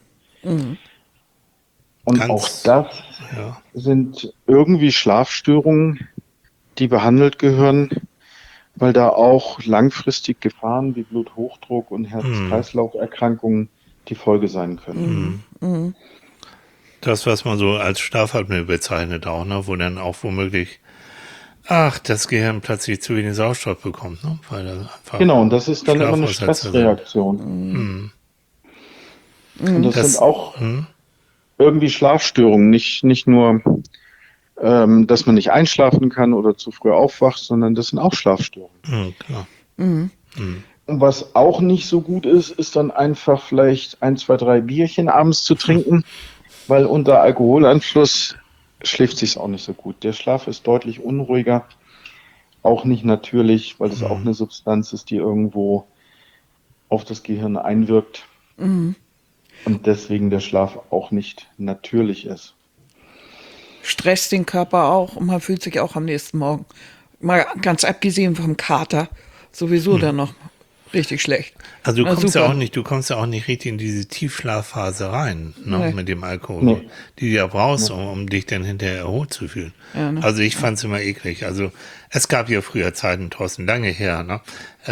Und auch Ganz, das ja. sind irgendwie Schlafstörungen, die behandelt gehören, weil da auch langfristig Gefahren wie Bluthochdruck und Herz-Kreislauf-Erkrankungen die Folge sein können. Das, was man so als Schlafapnoe bezeichnet auch, ne? Wo dann auch womöglich, das Gehirn plötzlich zu wenig Sauerstoff bekommt, ne? Weil da einfach Genau, und das ist dann immer eine Schlafaussetzer sind. Stressreaktion. Und das sind Das, auch irgendwie Schlafstörungen, nicht nur, dass man nicht einschlafen kann oder zu früh aufwacht, sondern das sind auch Schlafstörungen. klar. Und was auch nicht so gut ist, ist dann einfach vielleicht 1, 2, 3 Bierchen abends zu trinken, weil unter Alkoholeinfluss schläft sich's auch nicht so gut. Der Schlaf ist deutlich unruhiger, auch nicht natürlich, weil das auch eine Substanz ist, die irgendwo auf das Gehirn einwirkt und deswegen der Schlaf auch nicht natürlich ist. Stresst den Körper auch und man fühlt sich auch am nächsten Morgen, mal ganz abgesehen vom Kater, sowieso dann noch richtig schlecht. Also Na, super. du kommst ja auch nicht richtig in diese Tiefschlafphase rein, ne, Nee. mit dem Alkohol, Nee. die du ja brauchst, um dich dann hinterher erholt zu fühlen. Ja, ne? Also ich fand's immer eklig. Also es gab ja früher Zeiten, Thorsten, lange her, ne?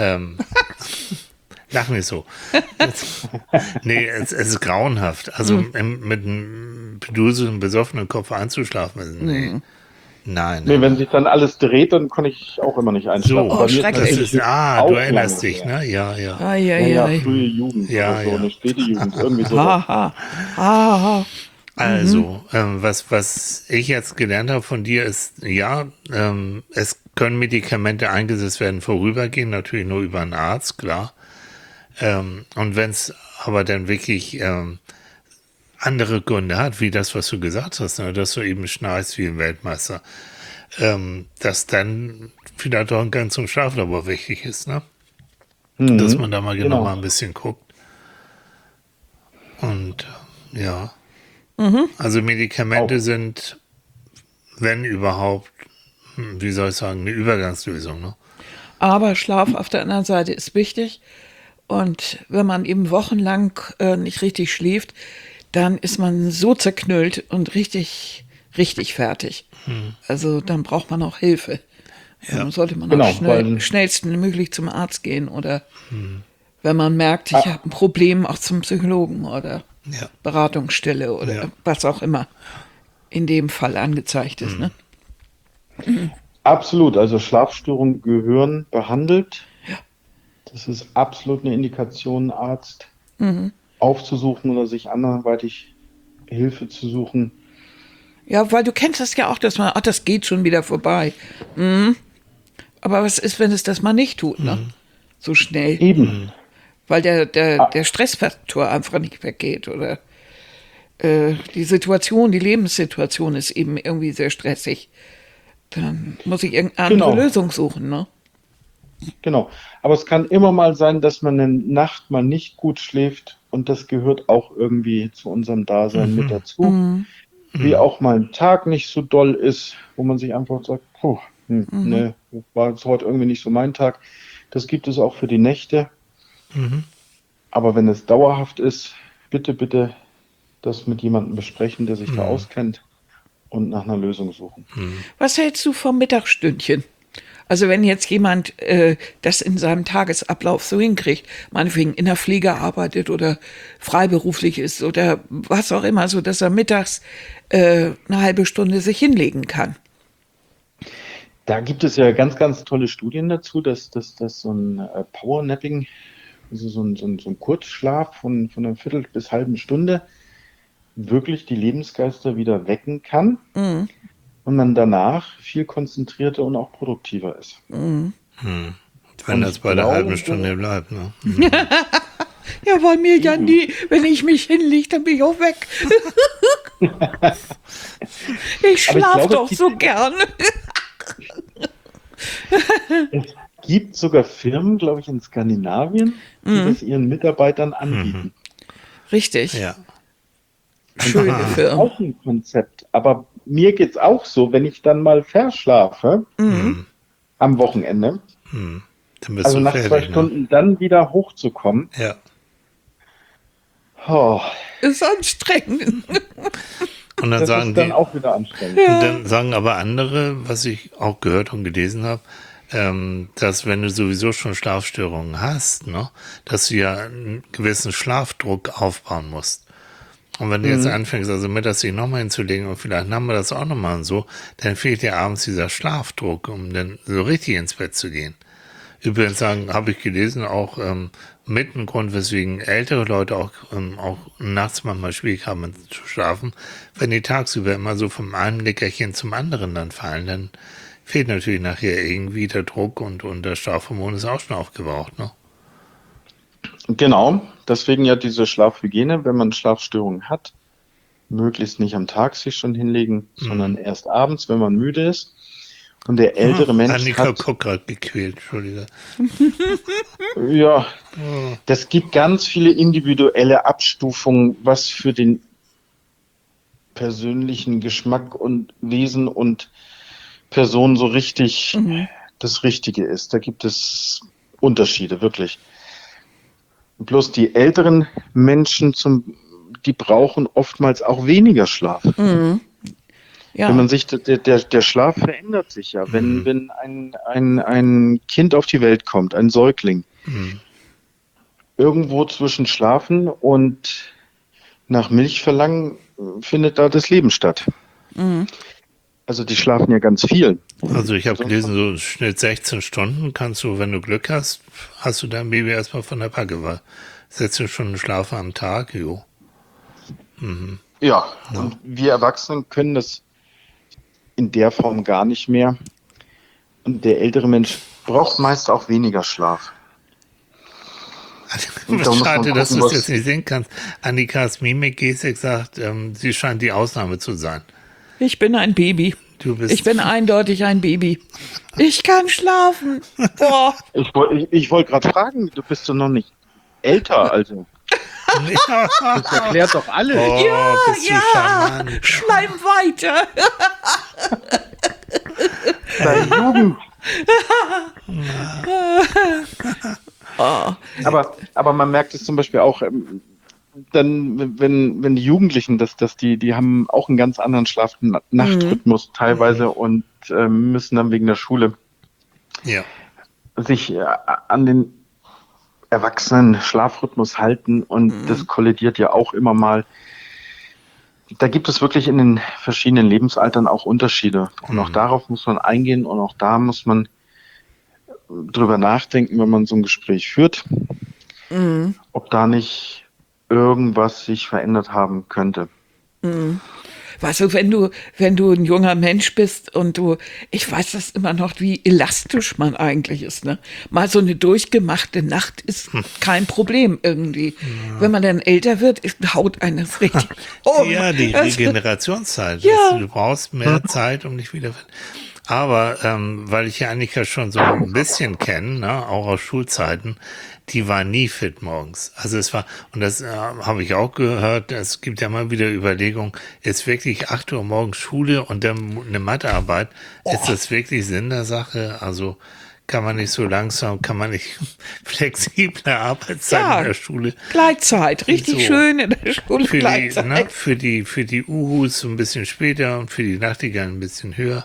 Lach nicht so. Nee, es ist grauenhaft. Also mit einem beduselten, besoffenen Kopf einzuschlafen, nee. Nein. Nee, wenn sich dann alles dreht, dann kann ich auch immer nicht einschlafen. So, Bei mir ist schrecklich. das natürlich ist, auch du erinnerst lange dich, her. ne? Ja, ja. Ja, ja, Eieiei. frühe Jugend Ja, oder so, ja. eine späte Jugend, irgendwie so. Haha. Haha. Also, was ich jetzt gelernt habe von dir ist, ja, es können Medikamente eingesetzt werden, vorübergehend, natürlich nur über einen Arzt, klar. Und wenn es aber dann wirklich andere Gründe hat, wie das, was du gesagt hast, ne, dass du eben schnarchst wie ein Weltmeister, dass dann vielleicht auch ein Gang zum Schlaflabor wichtig ist, ne? Dass man da mal genau mal ein bisschen guckt. Und ja. Also Medikamente sind, wenn überhaupt, wie soll ich sagen, eine Übergangslösung. Ne? Aber Schlaf auf der anderen Seite ist wichtig. Und wenn man eben wochenlang nicht richtig schläft, dann ist man so zerknüllt und richtig, richtig fertig. Also dann braucht man auch Hilfe. Dann sollte man Genau, auch weil- schnellstmöglich zum Arzt gehen oder wenn man merkt, ich habe ein Problem, auch zum Psychologen oder Ja. Beratungsstelle oder Ja. was auch immer in dem Fall angezeigt ist. Ne? Absolut, also Schlafstörungen gehören behandelt. Das ist absolut eine Indikation, einen Arzt aufzusuchen oder sich anderweitig Hilfe zu suchen. Ja, weil du kennst das ja auch, dass man, ach, das geht schon wieder vorbei. Mhm. Aber was ist, wenn es das mal nicht tut, ne? So schnell. Eben. Weil der Stressfaktor einfach nicht weggeht oder die Situation, die Lebenssituation ist eben irgendwie sehr stressig. Dann muss ich irgendeine andere Genau. Lösung suchen, ne? Genau. Aber es kann immer mal sein, dass man eine Nacht mal nicht gut schläft und das gehört auch irgendwie zu unserem Dasein mit dazu. Wie auch mal ein Tag nicht so doll ist, wo man sich einfach sagt, puh, ne, war jetzt heute irgendwie nicht so mein Tag. Das gibt es auch für die Nächte. Aber wenn es dauerhaft ist, bitte, bitte das mit jemandem besprechen, der sich da auskennt und nach einer Lösung suchen. Was hältst du vom Mittagsstündchen? Also wenn jetzt jemand das in seinem Tagesablauf so hinkriegt, meinetwegen in der Pflege arbeitet oder freiberuflich ist oder was auch immer, so dass er mittags eine halbe Stunde sich hinlegen kann. Da gibt es ja ganz, ganz tolle Studien dazu, dass so ein Powernapping, also so ein Kurzschlaf von einer Viertel bis halben Stunde wirklich die Lebensgeister wieder wecken kann und man danach viel konzentrierter und auch produktiver ist. Wenn Und das ich bei der halben glaube- Stunde bleibt, ne? Ja, bei mir ja nie. Wenn ich mich hinlege, dann bin ich auch weg. Ich Aber ich schlafe glaube, doch die- so gern. Es gibt sogar Firmen, glaube ich, in Skandinavien, die das ihren Mitarbeitern anbieten. Richtig. Ja. Schöne Firmen. Auch ein Konzept. Aber mir geht's auch so, wenn ich dann mal verschlafe am Wochenende, Dann bist also du nach 2 fertig, ne? Stunden dann wieder hochzukommen, Ja. oh, Ist anstrengend. Und dann das sagen ist dann die, auch wieder anstrengend. und dann sagen aber andere, was ich auch gehört und gelesen habe, dass wenn du sowieso schon Schlafstörungen hast, ne, dass du ja einen gewissen Schlafdruck aufbauen musst. Und wenn du jetzt anfängst, also mittags dich nochmal hinzulegen und vielleicht haben wir das auch nochmal und so, dann fehlt dir abends dieser Schlafdruck, um dann so richtig ins Bett zu gehen. Übrigens sagen, habe ich gelesen, auch mit ein Grund, weswegen ältere Leute auch nachts manchmal schwierig haben zu schlafen, wenn die tagsüber immer so vom einen Nickerchen zum anderen dann fallen, dann fehlt natürlich nachher irgendwie der Druck und der Schlafhormon ist auch schon aufgebraucht, ne? Genau, deswegen ja diese Schlafhygiene, wenn man Schlafstörungen hat, möglichst nicht am Tag sich schon hinlegen, sondern erst abends, wenn man müde ist. Und der ältere Mensch Annika hat, guckt gerade gequält, Entschuldige. ja, das gibt ganz viele individuelle Abstufungen, was für den persönlichen Geschmack und Wesen und Person so richtig das Richtige ist. Da gibt es Unterschiede, wirklich. Bloß die älteren Menschen, die brauchen oftmals auch weniger Schlaf. Ja. Wenn man sich, der Schlaf verändert sich ja. Wenn ein Kind auf die Welt kommt, ein Säugling, irgendwo zwischen Schlafen und nach Milch verlangen, findet da das Leben statt. Also die schlafen ja ganz viel. Also ich habe gelesen, so im Schnitt 16 Stunden kannst du, wenn du Glück hast, hast du dein Baby erstmal von der Backe, weil 16 Stunden Schlaf am Tag, jo. Ja, und wir Erwachsenen können das in der Form gar nicht mehr. Und der ältere Mensch braucht meist auch weniger Schlaf. Und da muss man Schade, dass du gucken, es jetzt nicht sehen kannst. Annikas Mimik-Gestik sagt, sie scheint die Ausnahme zu sein. Ich bin ein Baby. Du bist Ich bin eindeutig ein Baby. Ich kann schlafen. Boah. Ich wollte gerade fragen, du bist doch noch nicht älter, also. Das erklärt doch alles. Oh, bist du charmant. Schleim weiter. Deine Jugend. Aber man merkt es zum Beispiel auch, dann, wenn die Jugendlichen, dass die haben auch einen ganz anderen Schlaf-Nacht-Rhythmus teilweise und müssen dann wegen der Schule Ja. sich an den erwachsenen Schlafrhythmus halten und das kollidiert ja auch immer mal. Da gibt es wirklich in den verschiedenen Lebensaltern auch Unterschiede und auch darauf muss man eingehen und auch da muss man drüber nachdenken, wenn man so ein Gespräch führt, ob da nicht irgendwas sich verändert haben könnte. weißt du, wenn du ein junger Mensch bist und ich weiß das immer noch, wie elastisch man eigentlich ist, ne? Mal so eine durchgemachte Nacht ist kein Problem irgendwie. Wenn man dann älter wird, haut eines richtig Ja, die Regenerationszeit. Ja. Du brauchst mehr Zeit, um dich wieder. Aber weil ich ja Annika schon so ein bisschen kenne, ne, auch aus Schulzeiten, die war nie fit morgens. Also es war, und das habe ich auch gehört, es gibt ja mal wieder Überlegungen, ist wirklich 8 Uhr morgens Schule und dann eine Mathearbeit, ist das wirklich Sinn der Sache? Also kann man nicht so langsam, kann man nicht flexible Arbeitszeiten in der Schule? Gleitzeit, richtig So. schön in der Schule Für die, Gleitzeit. ne, für die Uhus so ein bisschen später und für die Nachtigallen ein bisschen höher.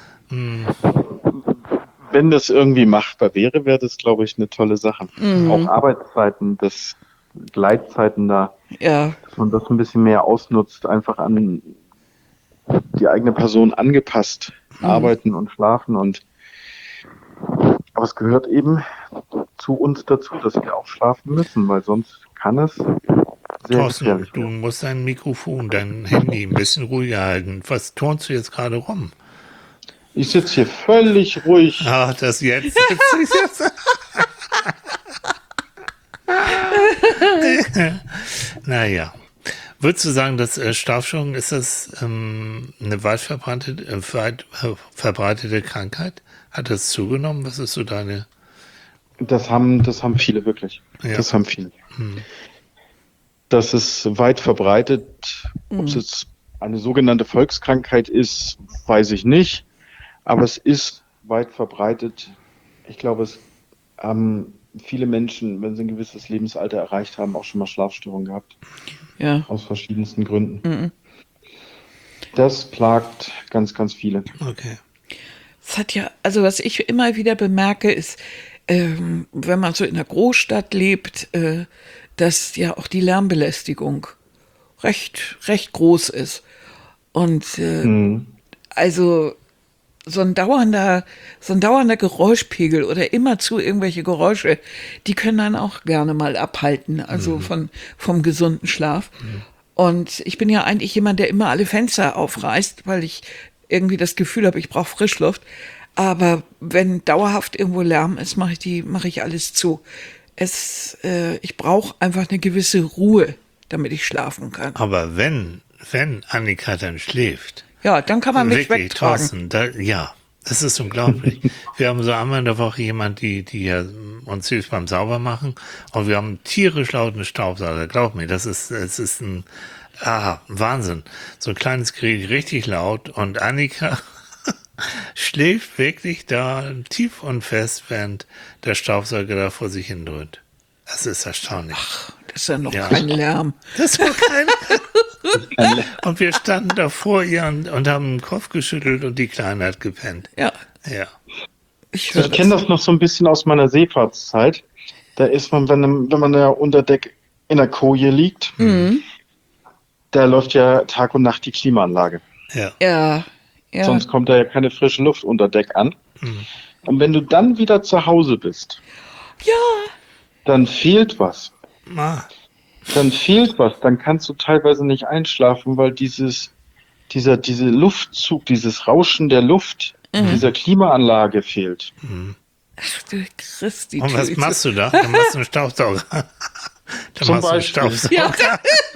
Wenn das irgendwie machbar wäre, wäre das, glaube ich, eine tolle Sache. Auch Arbeitszeiten, das Gleitzeiten da, Ja, dass man das ein bisschen mehr ausnutzt, einfach an die eigene Person angepasst arbeiten und schlafen aber es gehört eben zu uns dazu, dass wir auch schlafen müssen, weil sonst kann es sehr Thorsten, gefährlich du werden. musst dein Mikrofon, dein Handy ein bisschen ruhiger halten. Was turnst du jetzt gerade rum? Ich sitze hier völlig ruhig. Ah, das jetzt. Naja. Würdest du sagen, dass Schlafstörungen, ist das eine weit verbreitete Krankheit? Hat das zugenommen? Was ist so deine... Das haben viele wirklich. Ja. Das haben viele. Das ist weit verbreitet. Ob es jetzt eine sogenannte Volkskrankheit ist, weiß ich nicht. Aber es ist weit verbreitet. Ich glaube, es haben viele Menschen, wenn sie ein gewisses Lebensalter erreicht haben, auch schon mal Schlafstörungen gehabt. ja. Aus verschiedensten Gründen. Das plagt ganz, ganz viele. Okay. Es hat ja, also was ich immer wieder bemerke, ist, wenn man so in einer Großstadt lebt, dass ja auch die Lärmbelästigung recht groß ist. Und also so ein dauernder Geräuschpegel oder immerzu irgendwelche Geräusche, die können dann auch gerne mal abhalten, also vom gesunden Schlaf. Und ich bin ja eigentlich jemand, der immer alle Fenster aufreißt, weil ich irgendwie das Gefühl habe, ich brauche Frischluft. Aber wenn dauerhaft irgendwo Lärm ist, mache ich alles zu. Ich brauche einfach eine gewisse Ruhe, damit ich schlafen kann. Aber wenn Annika dann schläft, Ja, dann kann man mich wirklich, wegtragen. Thorsten, ja, das ist unglaublich. Wir haben so einmal in der Woche jemand, die ja uns hilft beim Saubermachen, und wir haben einen tierisch lauten Staubsauger. Glaub mir, es ist ein Wahnsinn. So ein kleines Gerät, richtig laut, und Annika schläft wirklich da tief und fest, während der Staubsauger da vor sich hin dröhnt. Das ist erstaunlich. Das ist ja noch kein Lärm. Das war kein Und wir standen da vor ihr und haben den Kopf geschüttelt und die Kleine hat gepennt. Ja, Ja. ich höre Ich kenne das noch so ein bisschen aus meiner Seefahrtszeit. Da ist man, wenn man da unter Deck in der Koje liegt, da läuft ja Tag und Nacht die Klimaanlage. Ja. Ja, Sonst kommt da ja keine frische Luft unter Deck an. Und wenn du dann wieder zu Hause bist, ja, dann fehlt was. Ah, Dann kannst du teilweise nicht einschlafen, weil dieser Luftzug, dieses Rauschen der Luft, dieser Klimaanlage fehlt. ach du Christi. und was Tüte. machst du da? Dann machst du einen Staubsauger. Dann Zum machst du einen Beispiel. Staubsauger.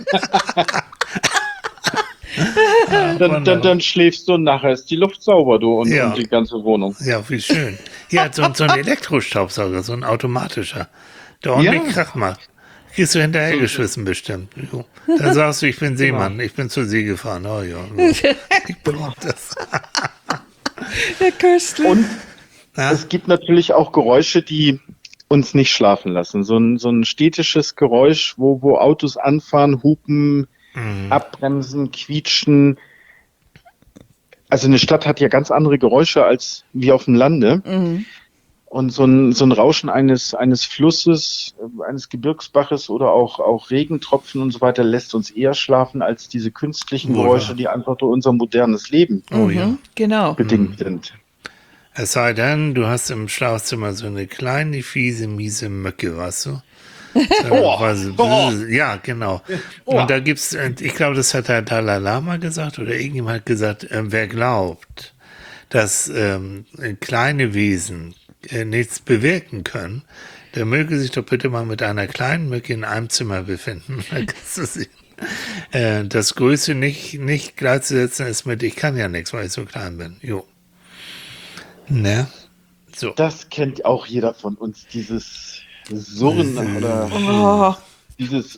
Ja, Dann schläfst du und nachher ist die Luft sauber, du, und Ja. die ganze Wohnung. Ja, wie schön. Ja, so ein Elektrostaubsauger, so ein automatischer, der ordentlich Ja. Krach macht. Kriegst du hinterhergeschmissen bestimmt. Jo. Dann sagst du, ich bin Seemann, ich bin zur See gefahren. Oh ja, ich brauch das. der Köstler. Und Ja. es gibt natürlich auch Geräusche, die uns nicht schlafen lassen. So ein städtisches Geräusch, wo Autos anfahren, hupen, abbremsen, quietschen. Also eine Stadt hat ja ganz andere Geräusche als wie auf dem Lande. Und so ein Rauschen eines Flusses, eines Gebirgsbaches oder auch Regentropfen und so weiter lässt uns eher schlafen als diese künstlichen Wohl Geräusche, wahr. die einfach durch unser modernes Leben Oh ja. Genau. bedingt sind. Es sei denn, du hast im Schlafzimmer so eine kleine, fiese, miese Mücke, weißt du? Ja, genau. Und da gibt's, ich glaube, das hat der Dalai Lama gesagt oder irgendjemand hat gesagt, wer glaubt, dass kleine Wesen nichts bewirken können, der möge sich doch bitte mal mit einer kleinen Mücke in einem Zimmer befinden. Dann kannst du sehen. Das Größe nicht gleichzusetzen ist mit, ich kann ja nichts, weil ich so klein bin. Jo. Ne? So. Das kennt auch jeder von uns, dieses Surren oder Oh, dieses.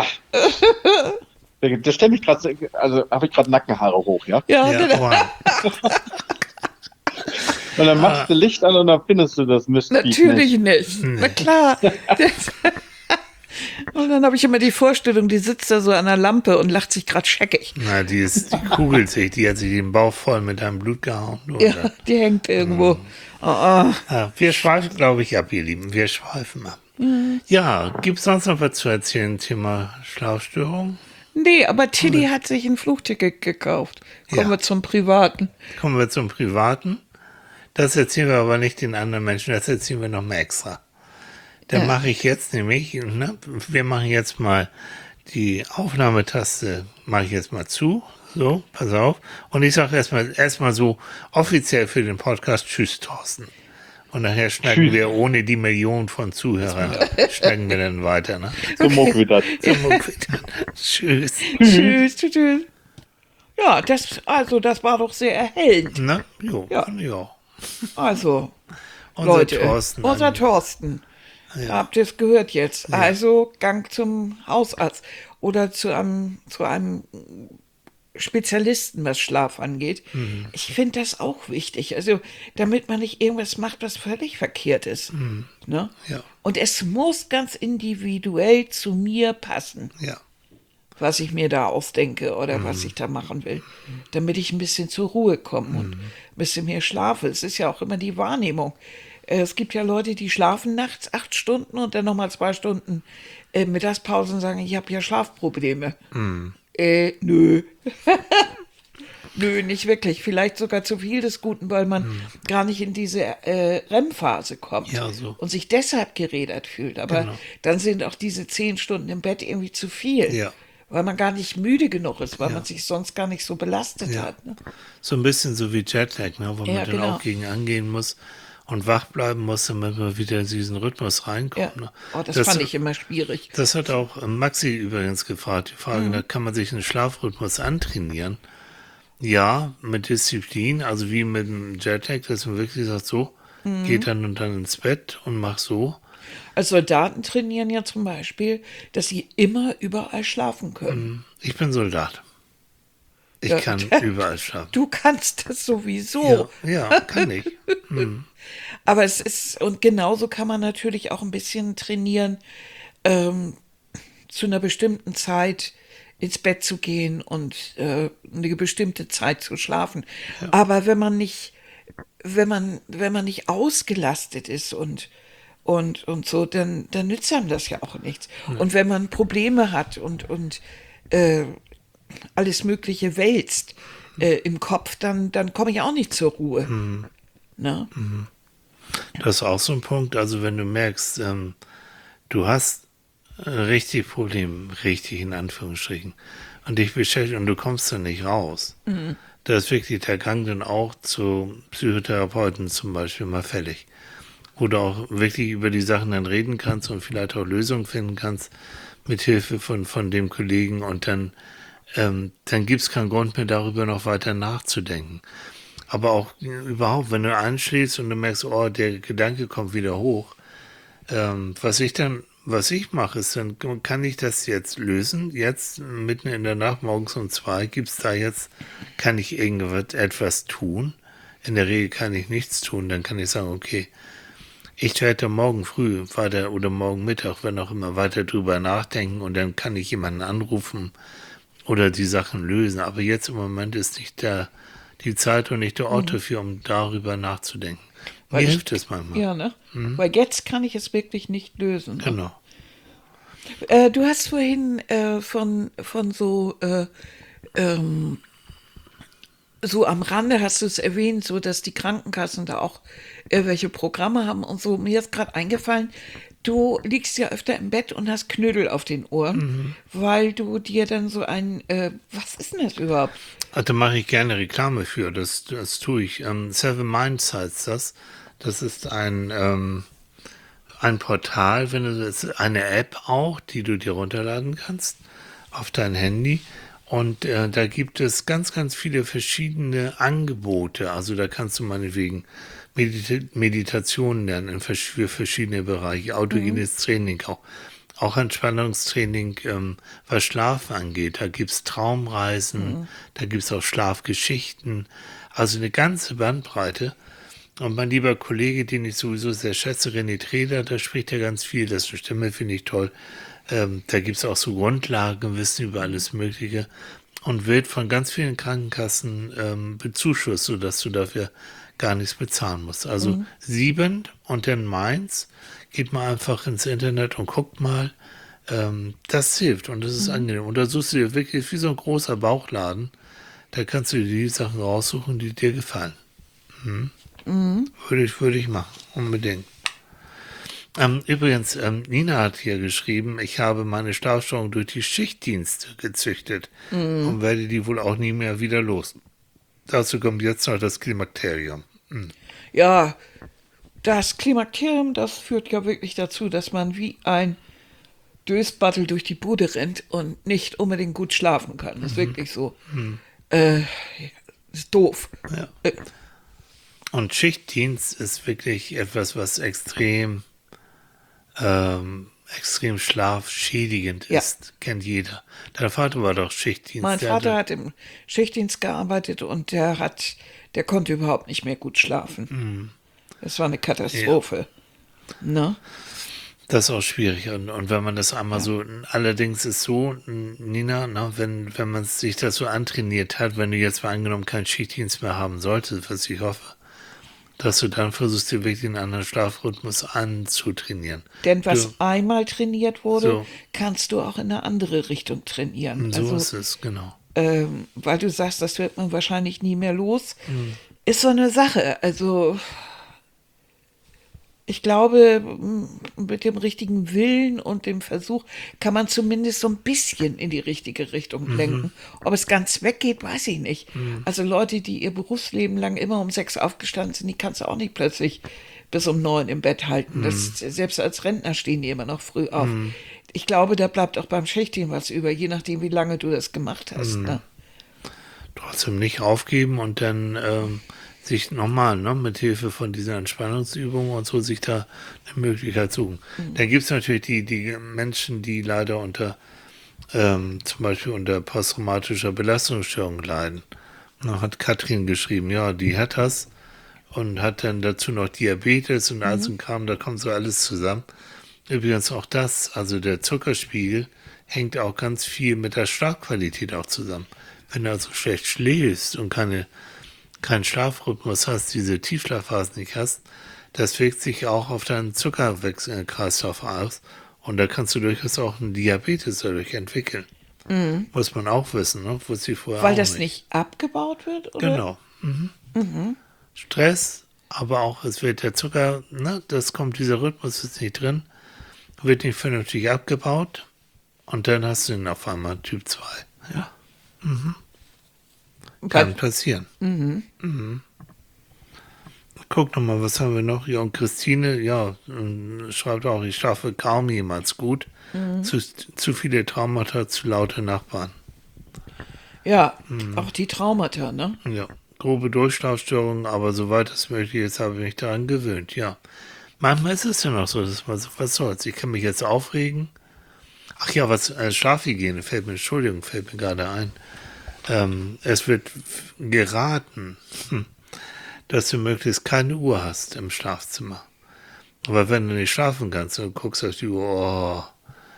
Der stellt mich gerade, also habe ich gerade Nackenhaare hoch, ja? ja, Ja, genau. wow. Und dann machst du Licht an und dann findest du das Mistviech Natürlich nicht. nicht. Na klar. Und dann habe ich immer die Vorstellung, die sitzt da so an der Lampe und lacht sich gerade scheckig. Na, die kugelt sich, die hat sich den Bauch voll mit einem Blut gehauen. Ja, die hängt irgendwo. Oh. Ja, wir schweifen, glaube ich, ab, ihr Lieben. Wir schweifen ab. Ja, gibt es sonst noch was zu erzählen, Thema Schlafstörung? Nee, aber Tilly hat sich ein Flugticket gekauft. Kommen Ja. wir zum Privaten. Kommen wir zum Privaten. Das erzählen wir aber nicht den anderen Menschen, das erzählen wir noch mal extra. Dann mache ich jetzt nämlich, ne, wir machen jetzt mal die Aufnahmetaste, mache ich jetzt mal zu. So, pass auf. Und ich sage erstmal so offiziell für den Podcast Tschüss, Thorsten. Und nachher schnacken wir ohne die Millionen von Zuhörern, schnacken wir dann weiter. Ne? So Muckwittert. Tschüss. Tschüss, tschüss, tschüss. Ja, das war doch sehr erhellend. Ne? Jo, Ja. ja. Also, Unser Leute, Thorsten. unser Thorsten. Habt ihr es gehört jetzt? Also Gang zum Hausarzt oder zu einem Spezialisten, was Schlaf angeht. Ich finde das auch wichtig. Also, damit man nicht irgendwas macht, was völlig verkehrt ist. Ne? Ja. Und es muss ganz individuell zu mir passen, Ja. was ich mir da ausdenke oder was ich da machen will, damit ich ein bisschen zur Ruhe komme und ein bisschen mehr schlafe. Es ist ja auch immer die Wahrnehmung. Es gibt ja Leute, die schlafen nachts 8 Stunden und dann nochmal 2 Stunden Mittagspause und sagen, ich habe ja Schlafprobleme. Nö. Nö, nicht wirklich. Vielleicht sogar zu viel des Guten, weil man gar nicht in diese REM-Phase kommt Ja, so. und sich deshalb gerädert fühlt. Aber Genau. dann sind auch diese 10 Stunden im Bett irgendwie zu viel, Ja. weil man gar nicht müde genug ist, weil man sich sonst gar nicht so belastet Ja. hat. Ne? So ein bisschen so wie Jetlag, ne, wo Ja, man dann genau. auch gegen angehen muss und wach bleiben muss, damit man wieder in diesen Rhythmus reinkommt. Ja. Ne? Oh, das fand ich immer schwierig. Das hat auch Maxi übrigens gefragt, die Frage, da kann man sich einen Schlafrhythmus antrainieren. Ja, mit Disziplin, also wie mit dem Jetlag, dass man wirklich sagt, so, geht dann und dann ins Bett und mach so. Als Soldaten trainieren ja zum Beispiel, dass sie immer überall schlafen können. Ich bin Soldat. Ich Ja. kann überall schlafen. Du kannst das sowieso. Ja, kann ich. Aber es ist, und genauso kann man natürlich auch ein bisschen trainieren, zu einer bestimmten Zeit ins Bett zu gehen und eine bestimmte Zeit zu schlafen. Aber wenn man nicht ausgelastet ist und so, dann nützt einem das ja auch nichts. Und wenn man Probleme hat und alles Mögliche wälzt im Kopf, dann komme ich auch nicht zur Ruhe. Ne? Das ist auch so ein Punkt, also wenn du merkst, du hast richtig Problem, richtig in Anführungsstrichen, und dich beschäftigt und du kommst da nicht raus. Da ist wirklich der Gang dann auch zu Psychotherapeuten zum Beispiel mal fällig, wo du auch wirklich über die Sachen dann reden kannst und vielleicht auch Lösungen finden kannst mit Hilfe von dem Kollegen und dann gibt es keinen Grund mehr darüber noch weiter nachzudenken. Aber auch überhaupt, wenn du einschläfst und du merkst, oh, der Gedanke kommt wieder hoch, was ich mache, ist, dann kann ich das jetzt lösen. Jetzt, mitten in der Nacht, morgens um 2, kann ich etwas tun. In der Regel kann ich nichts tun. Dann kann ich sagen, okay, ich werde morgen früh weiter oder morgen Mittag, wenn auch immer, weiter drüber nachdenken und dann kann ich jemanden anrufen oder die Sachen lösen. Aber jetzt im Moment ist nicht die Zeit und nicht der Ort dafür, um darüber nachzudenken. Mir hilft es manchmal. Ja, ne? Weil jetzt kann ich es wirklich nicht lösen. Ne? Genau. Du hast vorhin von so so am Rande hast du es erwähnt, so dass die Krankenkassen da auch irgendwelche Programme haben und so. Mir ist gerade eingefallen, du liegst ja öfter im Bett und hast Knödel auf den Ohren, weil du dir dann so was ist denn das überhaupt? Da mache ich gerne Reklame für, das tue ich. Seven Minds heißt das. Das ist ein Portal, das ist eine App auch, die du dir runterladen kannst auf dein Handy. Und da gibt es ganz, ganz viele verschiedene Angebote. Also da kannst du meinetwegen Meditationen lernen für verschiedene Bereiche, autogenes Training auch Entspannungstraining, was Schlaf angeht. Da gibt's Traumreisen, da gibt's auch Schlafgeschichten, also eine ganze Bandbreite. Und mein lieber Kollege, den ich sowieso sehr schätze, René Treder, da spricht er ganz viel, dessen Stimme finde ich toll. Da gibt's auch so Grundlagenwissen über alles Mögliche und wird von ganz vielen Krankenkassen bezuschusst, sodass du dafür gar nichts bezahlen musst. Also 7 und dann Mainz. Geht mal einfach ins Internet und guckt mal. Das hilft und das ist angenehm. Und da suchst du dir wirklich wie so ein großer Bauchladen. Da kannst du dir die Sachen raussuchen, die dir gefallen. Würde ich machen, unbedingt. Übrigens, Nina hat hier geschrieben, ich habe meine Schlafstörung durch die Schichtdienste gezüchtet und werde die wohl auch nie mehr wieder los. Dazu kommt jetzt noch das Klimakterium. Ja, das Klimakterium, das führt ja wirklich dazu, dass man wie ein Dösbattel durch die Bude rennt und nicht unbedingt gut schlafen kann. Das ist wirklich so. Ist doof. Ja. Und Schichtdienst ist wirklich etwas, was extrem schlafschädigend ist. Kennt jeder. Dein Vater war doch Schichtdienst. Mein Vater hat im Schichtdienst gearbeitet und der konnte überhaupt nicht mehr gut schlafen. Das war eine Katastrophe. Ne? Das ist auch schwierig. Und wenn man das einmal so, allerdings ist so, Nina, wenn man sich das so antrainiert hat, wenn du jetzt mal angenommen keinen Schichtdienst mehr haben solltest, was ich hoffe, dass du dann versuchst, dir wirklich einen anderen Schlafrhythmus anzutrainieren. Denn was einmal trainiert wurde, kannst du auch in eine andere Richtung trainieren. So ist es, genau. Weil du sagst, das wird man wahrscheinlich nie mehr los, ist so eine Sache. Also ich glaube, mit dem richtigen Willen und dem Versuch kann man zumindest so ein bisschen in die richtige Richtung lenken. Ob es ganz weggeht, weiß ich nicht. Also Leute, die ihr Berufsleben lang immer um 6 aufgestanden sind, die kannst du auch nicht plötzlich bis um 9 im Bett halten. Selbst als Rentner stehen die immer noch früh auf. Ich glaube, da bleibt auch beim Schichtdienst was über, je nachdem, wie lange du das gemacht hast. Ne? Trotzdem nicht aufgeben und dann sich nochmal, mit Hilfe von dieser Entspannungsübung und so, sich da eine Möglichkeit suchen. Dann gibt es natürlich die Menschen, die leider zum Beispiel unter posttraumatischer Belastungsstörung leiden. Da hat Katrin geschrieben, ja, die hat das und hat dann dazu noch Diabetes und all so ein Kram, da kommt so alles zusammen. Übrigens auch das, also der Zuckerspiegel hängt auch ganz viel mit der Schlafqualität auch zusammen. Wenn du also schlecht schläfst und keinen Schlafrhythmus hast, diese Tiefschlafphasen nicht hast, das wirkt sich auch auf deinen Zuckerkreislauf aus und da kannst du durchaus auch einen Diabetes dadurch entwickeln. Muss man auch wissen, ne? Wusste ich vorher Weil auch das nicht abgebaut wird, oder? Genau. Stress, aber auch es wird der Zucker, dieser Rhythmus ist nicht drin, wird nicht vernünftig abgebaut und dann hast du ihn auf einmal Typ 2. Ja. Kann passieren. Guck nochmal, was haben wir noch? Ja, und Christine, schreibt auch, ich schlafe kaum jemals gut. Zu viele Traumata, zu laute Nachbarn. Ja, auch die Traumata, ne? Ja, grobe Durchschlafstörungen, aber soweit es möglich ist, habe ich mich daran gewöhnt, ja. Manchmal ist es ja noch so, dass man so, was soll's, ich kann mich jetzt aufregen. Ach ja, Schlafhygiene fällt mir gerade ein. Es wird geraten, dass du möglichst keine Uhr hast im Schlafzimmer. Aber wenn du nicht schlafen kannst und guckst auf die Uhr,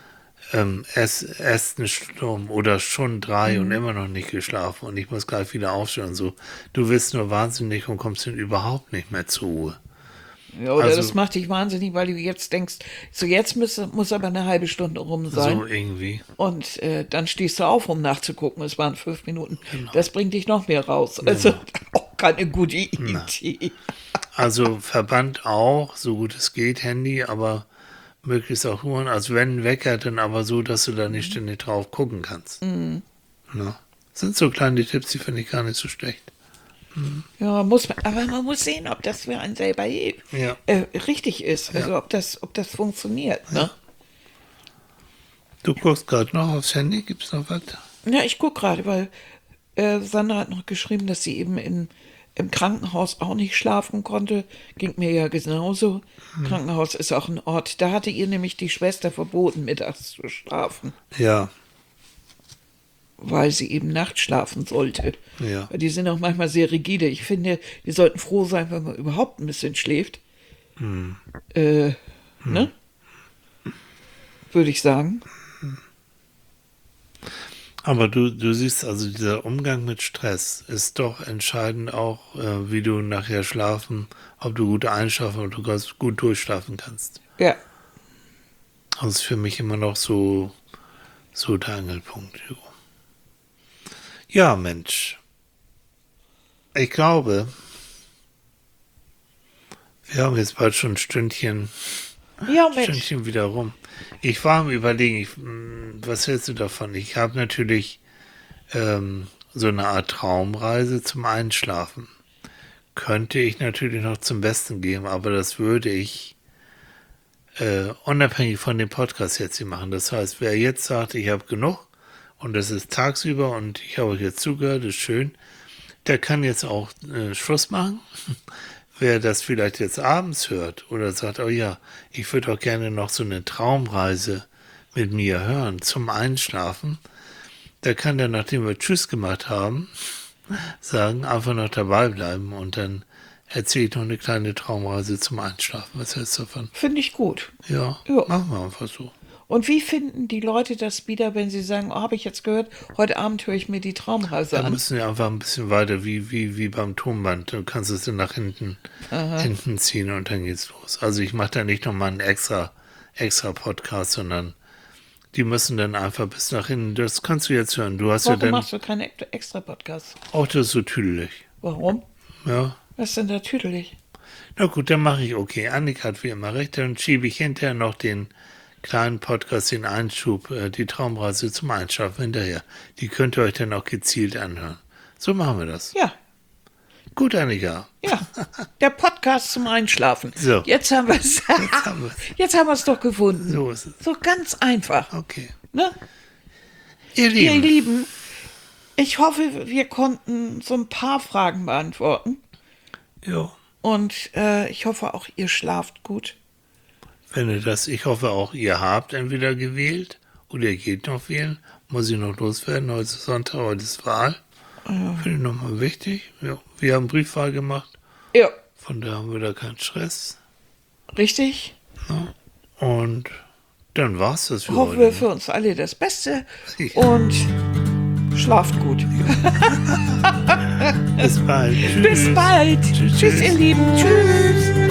erst eine Stunde oder schon 3 und immer noch nicht geschlafen und ich muss gleich wieder aufstehen und so. Du wirst nur wahnsinnig und kommst dann überhaupt nicht mehr zur Ruhe. Ja, oder das macht dich wahnsinnig, weil du jetzt denkst, so jetzt muss aber eine halbe Stunde rum sein. So irgendwie. Und dann stehst du auf, um nachzugucken, es waren 5 Minuten. Genau. Das bringt dich noch mehr raus. Also auch keine gute Idee. Also Verband auch, so gut es geht, Handy, aber möglichst auch Uhren, als wenn ein Wecker, dann aber so, dass du da nicht ständig drauf gucken kannst. Mhm. Ja. Sind so kleine Tipps, die finde ich gar nicht so schlecht. Ja, muss man, aber man muss sehen, ob das für einen selber Ja. richtig ist. Also ob das funktioniert. Ne? Du guckst gerade noch aufs Handy, gibt's noch was? Ja, ich gucke gerade, weil Sandra hat noch geschrieben, dass sie eben im Krankenhaus auch nicht schlafen konnte. Ging mir ja genauso. Krankenhaus ist auch ein Ort. Da hatte ihr nämlich die Schwester verboten, mittags zu schlafen, Ja, weil sie eben nachts schlafen sollte. ja. Weil die sind auch manchmal sehr rigide. Ich finde, die sollten froh sein, wenn man überhaupt ein bisschen schläft. Ne? Würde ich sagen. Aber du siehst also, dieser Umgang mit Stress ist doch entscheidend auch, wie du nachher schlafen, ob du gut einschlafen oder du gut durchschlafen kannst. Ja. Das ist für mich immer noch so der Angelpunkt. Jo. Ja, Mensch. Ich glaube, wir haben jetzt bald schon ein Stündchen wieder rum. Ich war am Überlegen, was hältst du davon? Ich habe natürlich so eine Art Traumreise zum Einschlafen. Könnte ich natürlich noch zum Besten geben, aber das würde ich unabhängig von dem Podcast jetzt hier machen. Das heißt, wer jetzt sagt, ich habe genug und das ist tagsüber und ich habe euch jetzt zugehört, ist schön, der kann jetzt auch Schluss machen. Wer das vielleicht jetzt abends hört oder sagt, oh ja, ich würde auch gerne noch so eine Traumreise mit mir hören zum Einschlafen, der kann dann, nachdem wir Tschüss gemacht haben, sagen, einfach noch dabei bleiben und dann erzähle ich noch eine kleine Traumreise zum Einschlafen. Was hältst du davon? Finde ich gut. Ja, Ja. machen wir einfach so. Und wie finden die Leute das wieder, wenn sie sagen, oh, habe ich jetzt gehört, heute Abend höre ich mir die Traumreise Da an? müssen wir einfach ein bisschen weiter, wie beim Tonband. Du kannst es dann nach hinten ziehen und dann geht's los. Also ich mache da nicht nochmal einen extra Podcast, sondern die müssen dann einfach bis nach hinten. Das kannst du jetzt hören. Du hast Warum ja dann machst du keine extra Podcasts? auch das so tüdelig. Warum? Ja. Was ist denn da tüdelig? Na gut, dann mache ich okay. Annika hat wie immer recht. Dann schiebe ich hinterher noch den kleinen Podcast, den Einschub, die Traumreise zum Einschlafen hinterher. Die könnt ihr euch dann auch gezielt anhören. So machen wir das. Ja, Gut, Annika. ja. Der Podcast zum Einschlafen. So. Jetzt haben wir es. haben wir's. Jetzt haben wir es doch gefunden. So ist es. So ganz einfach. Okay. Ne? Ihr Ihr Lieben. Lieben, ich hoffe, wir konnten so ein paar Fragen beantworten. Jo. Und ich hoffe auch, ihr schlaft gut. Wenn ihr das, ich hoffe auch, ihr habt entweder gewählt oder ihr geht noch wählen. Muss ich noch loswerden. Heute ist Sonntag, heute ist Wahl. Finde ich nochmal wichtig. Ja. Wir haben Briefwahl gemacht. Ja, Von daher haben wir da keinen Stress. richtig. Ne? Und dann war's das für Hoffen heute. wir für uns alle das Beste. Ja. Und schlaft gut. Bis bald. Tschüss. Bis bald. Tschüss. Tschüss, ihr Lieben. Tschüss.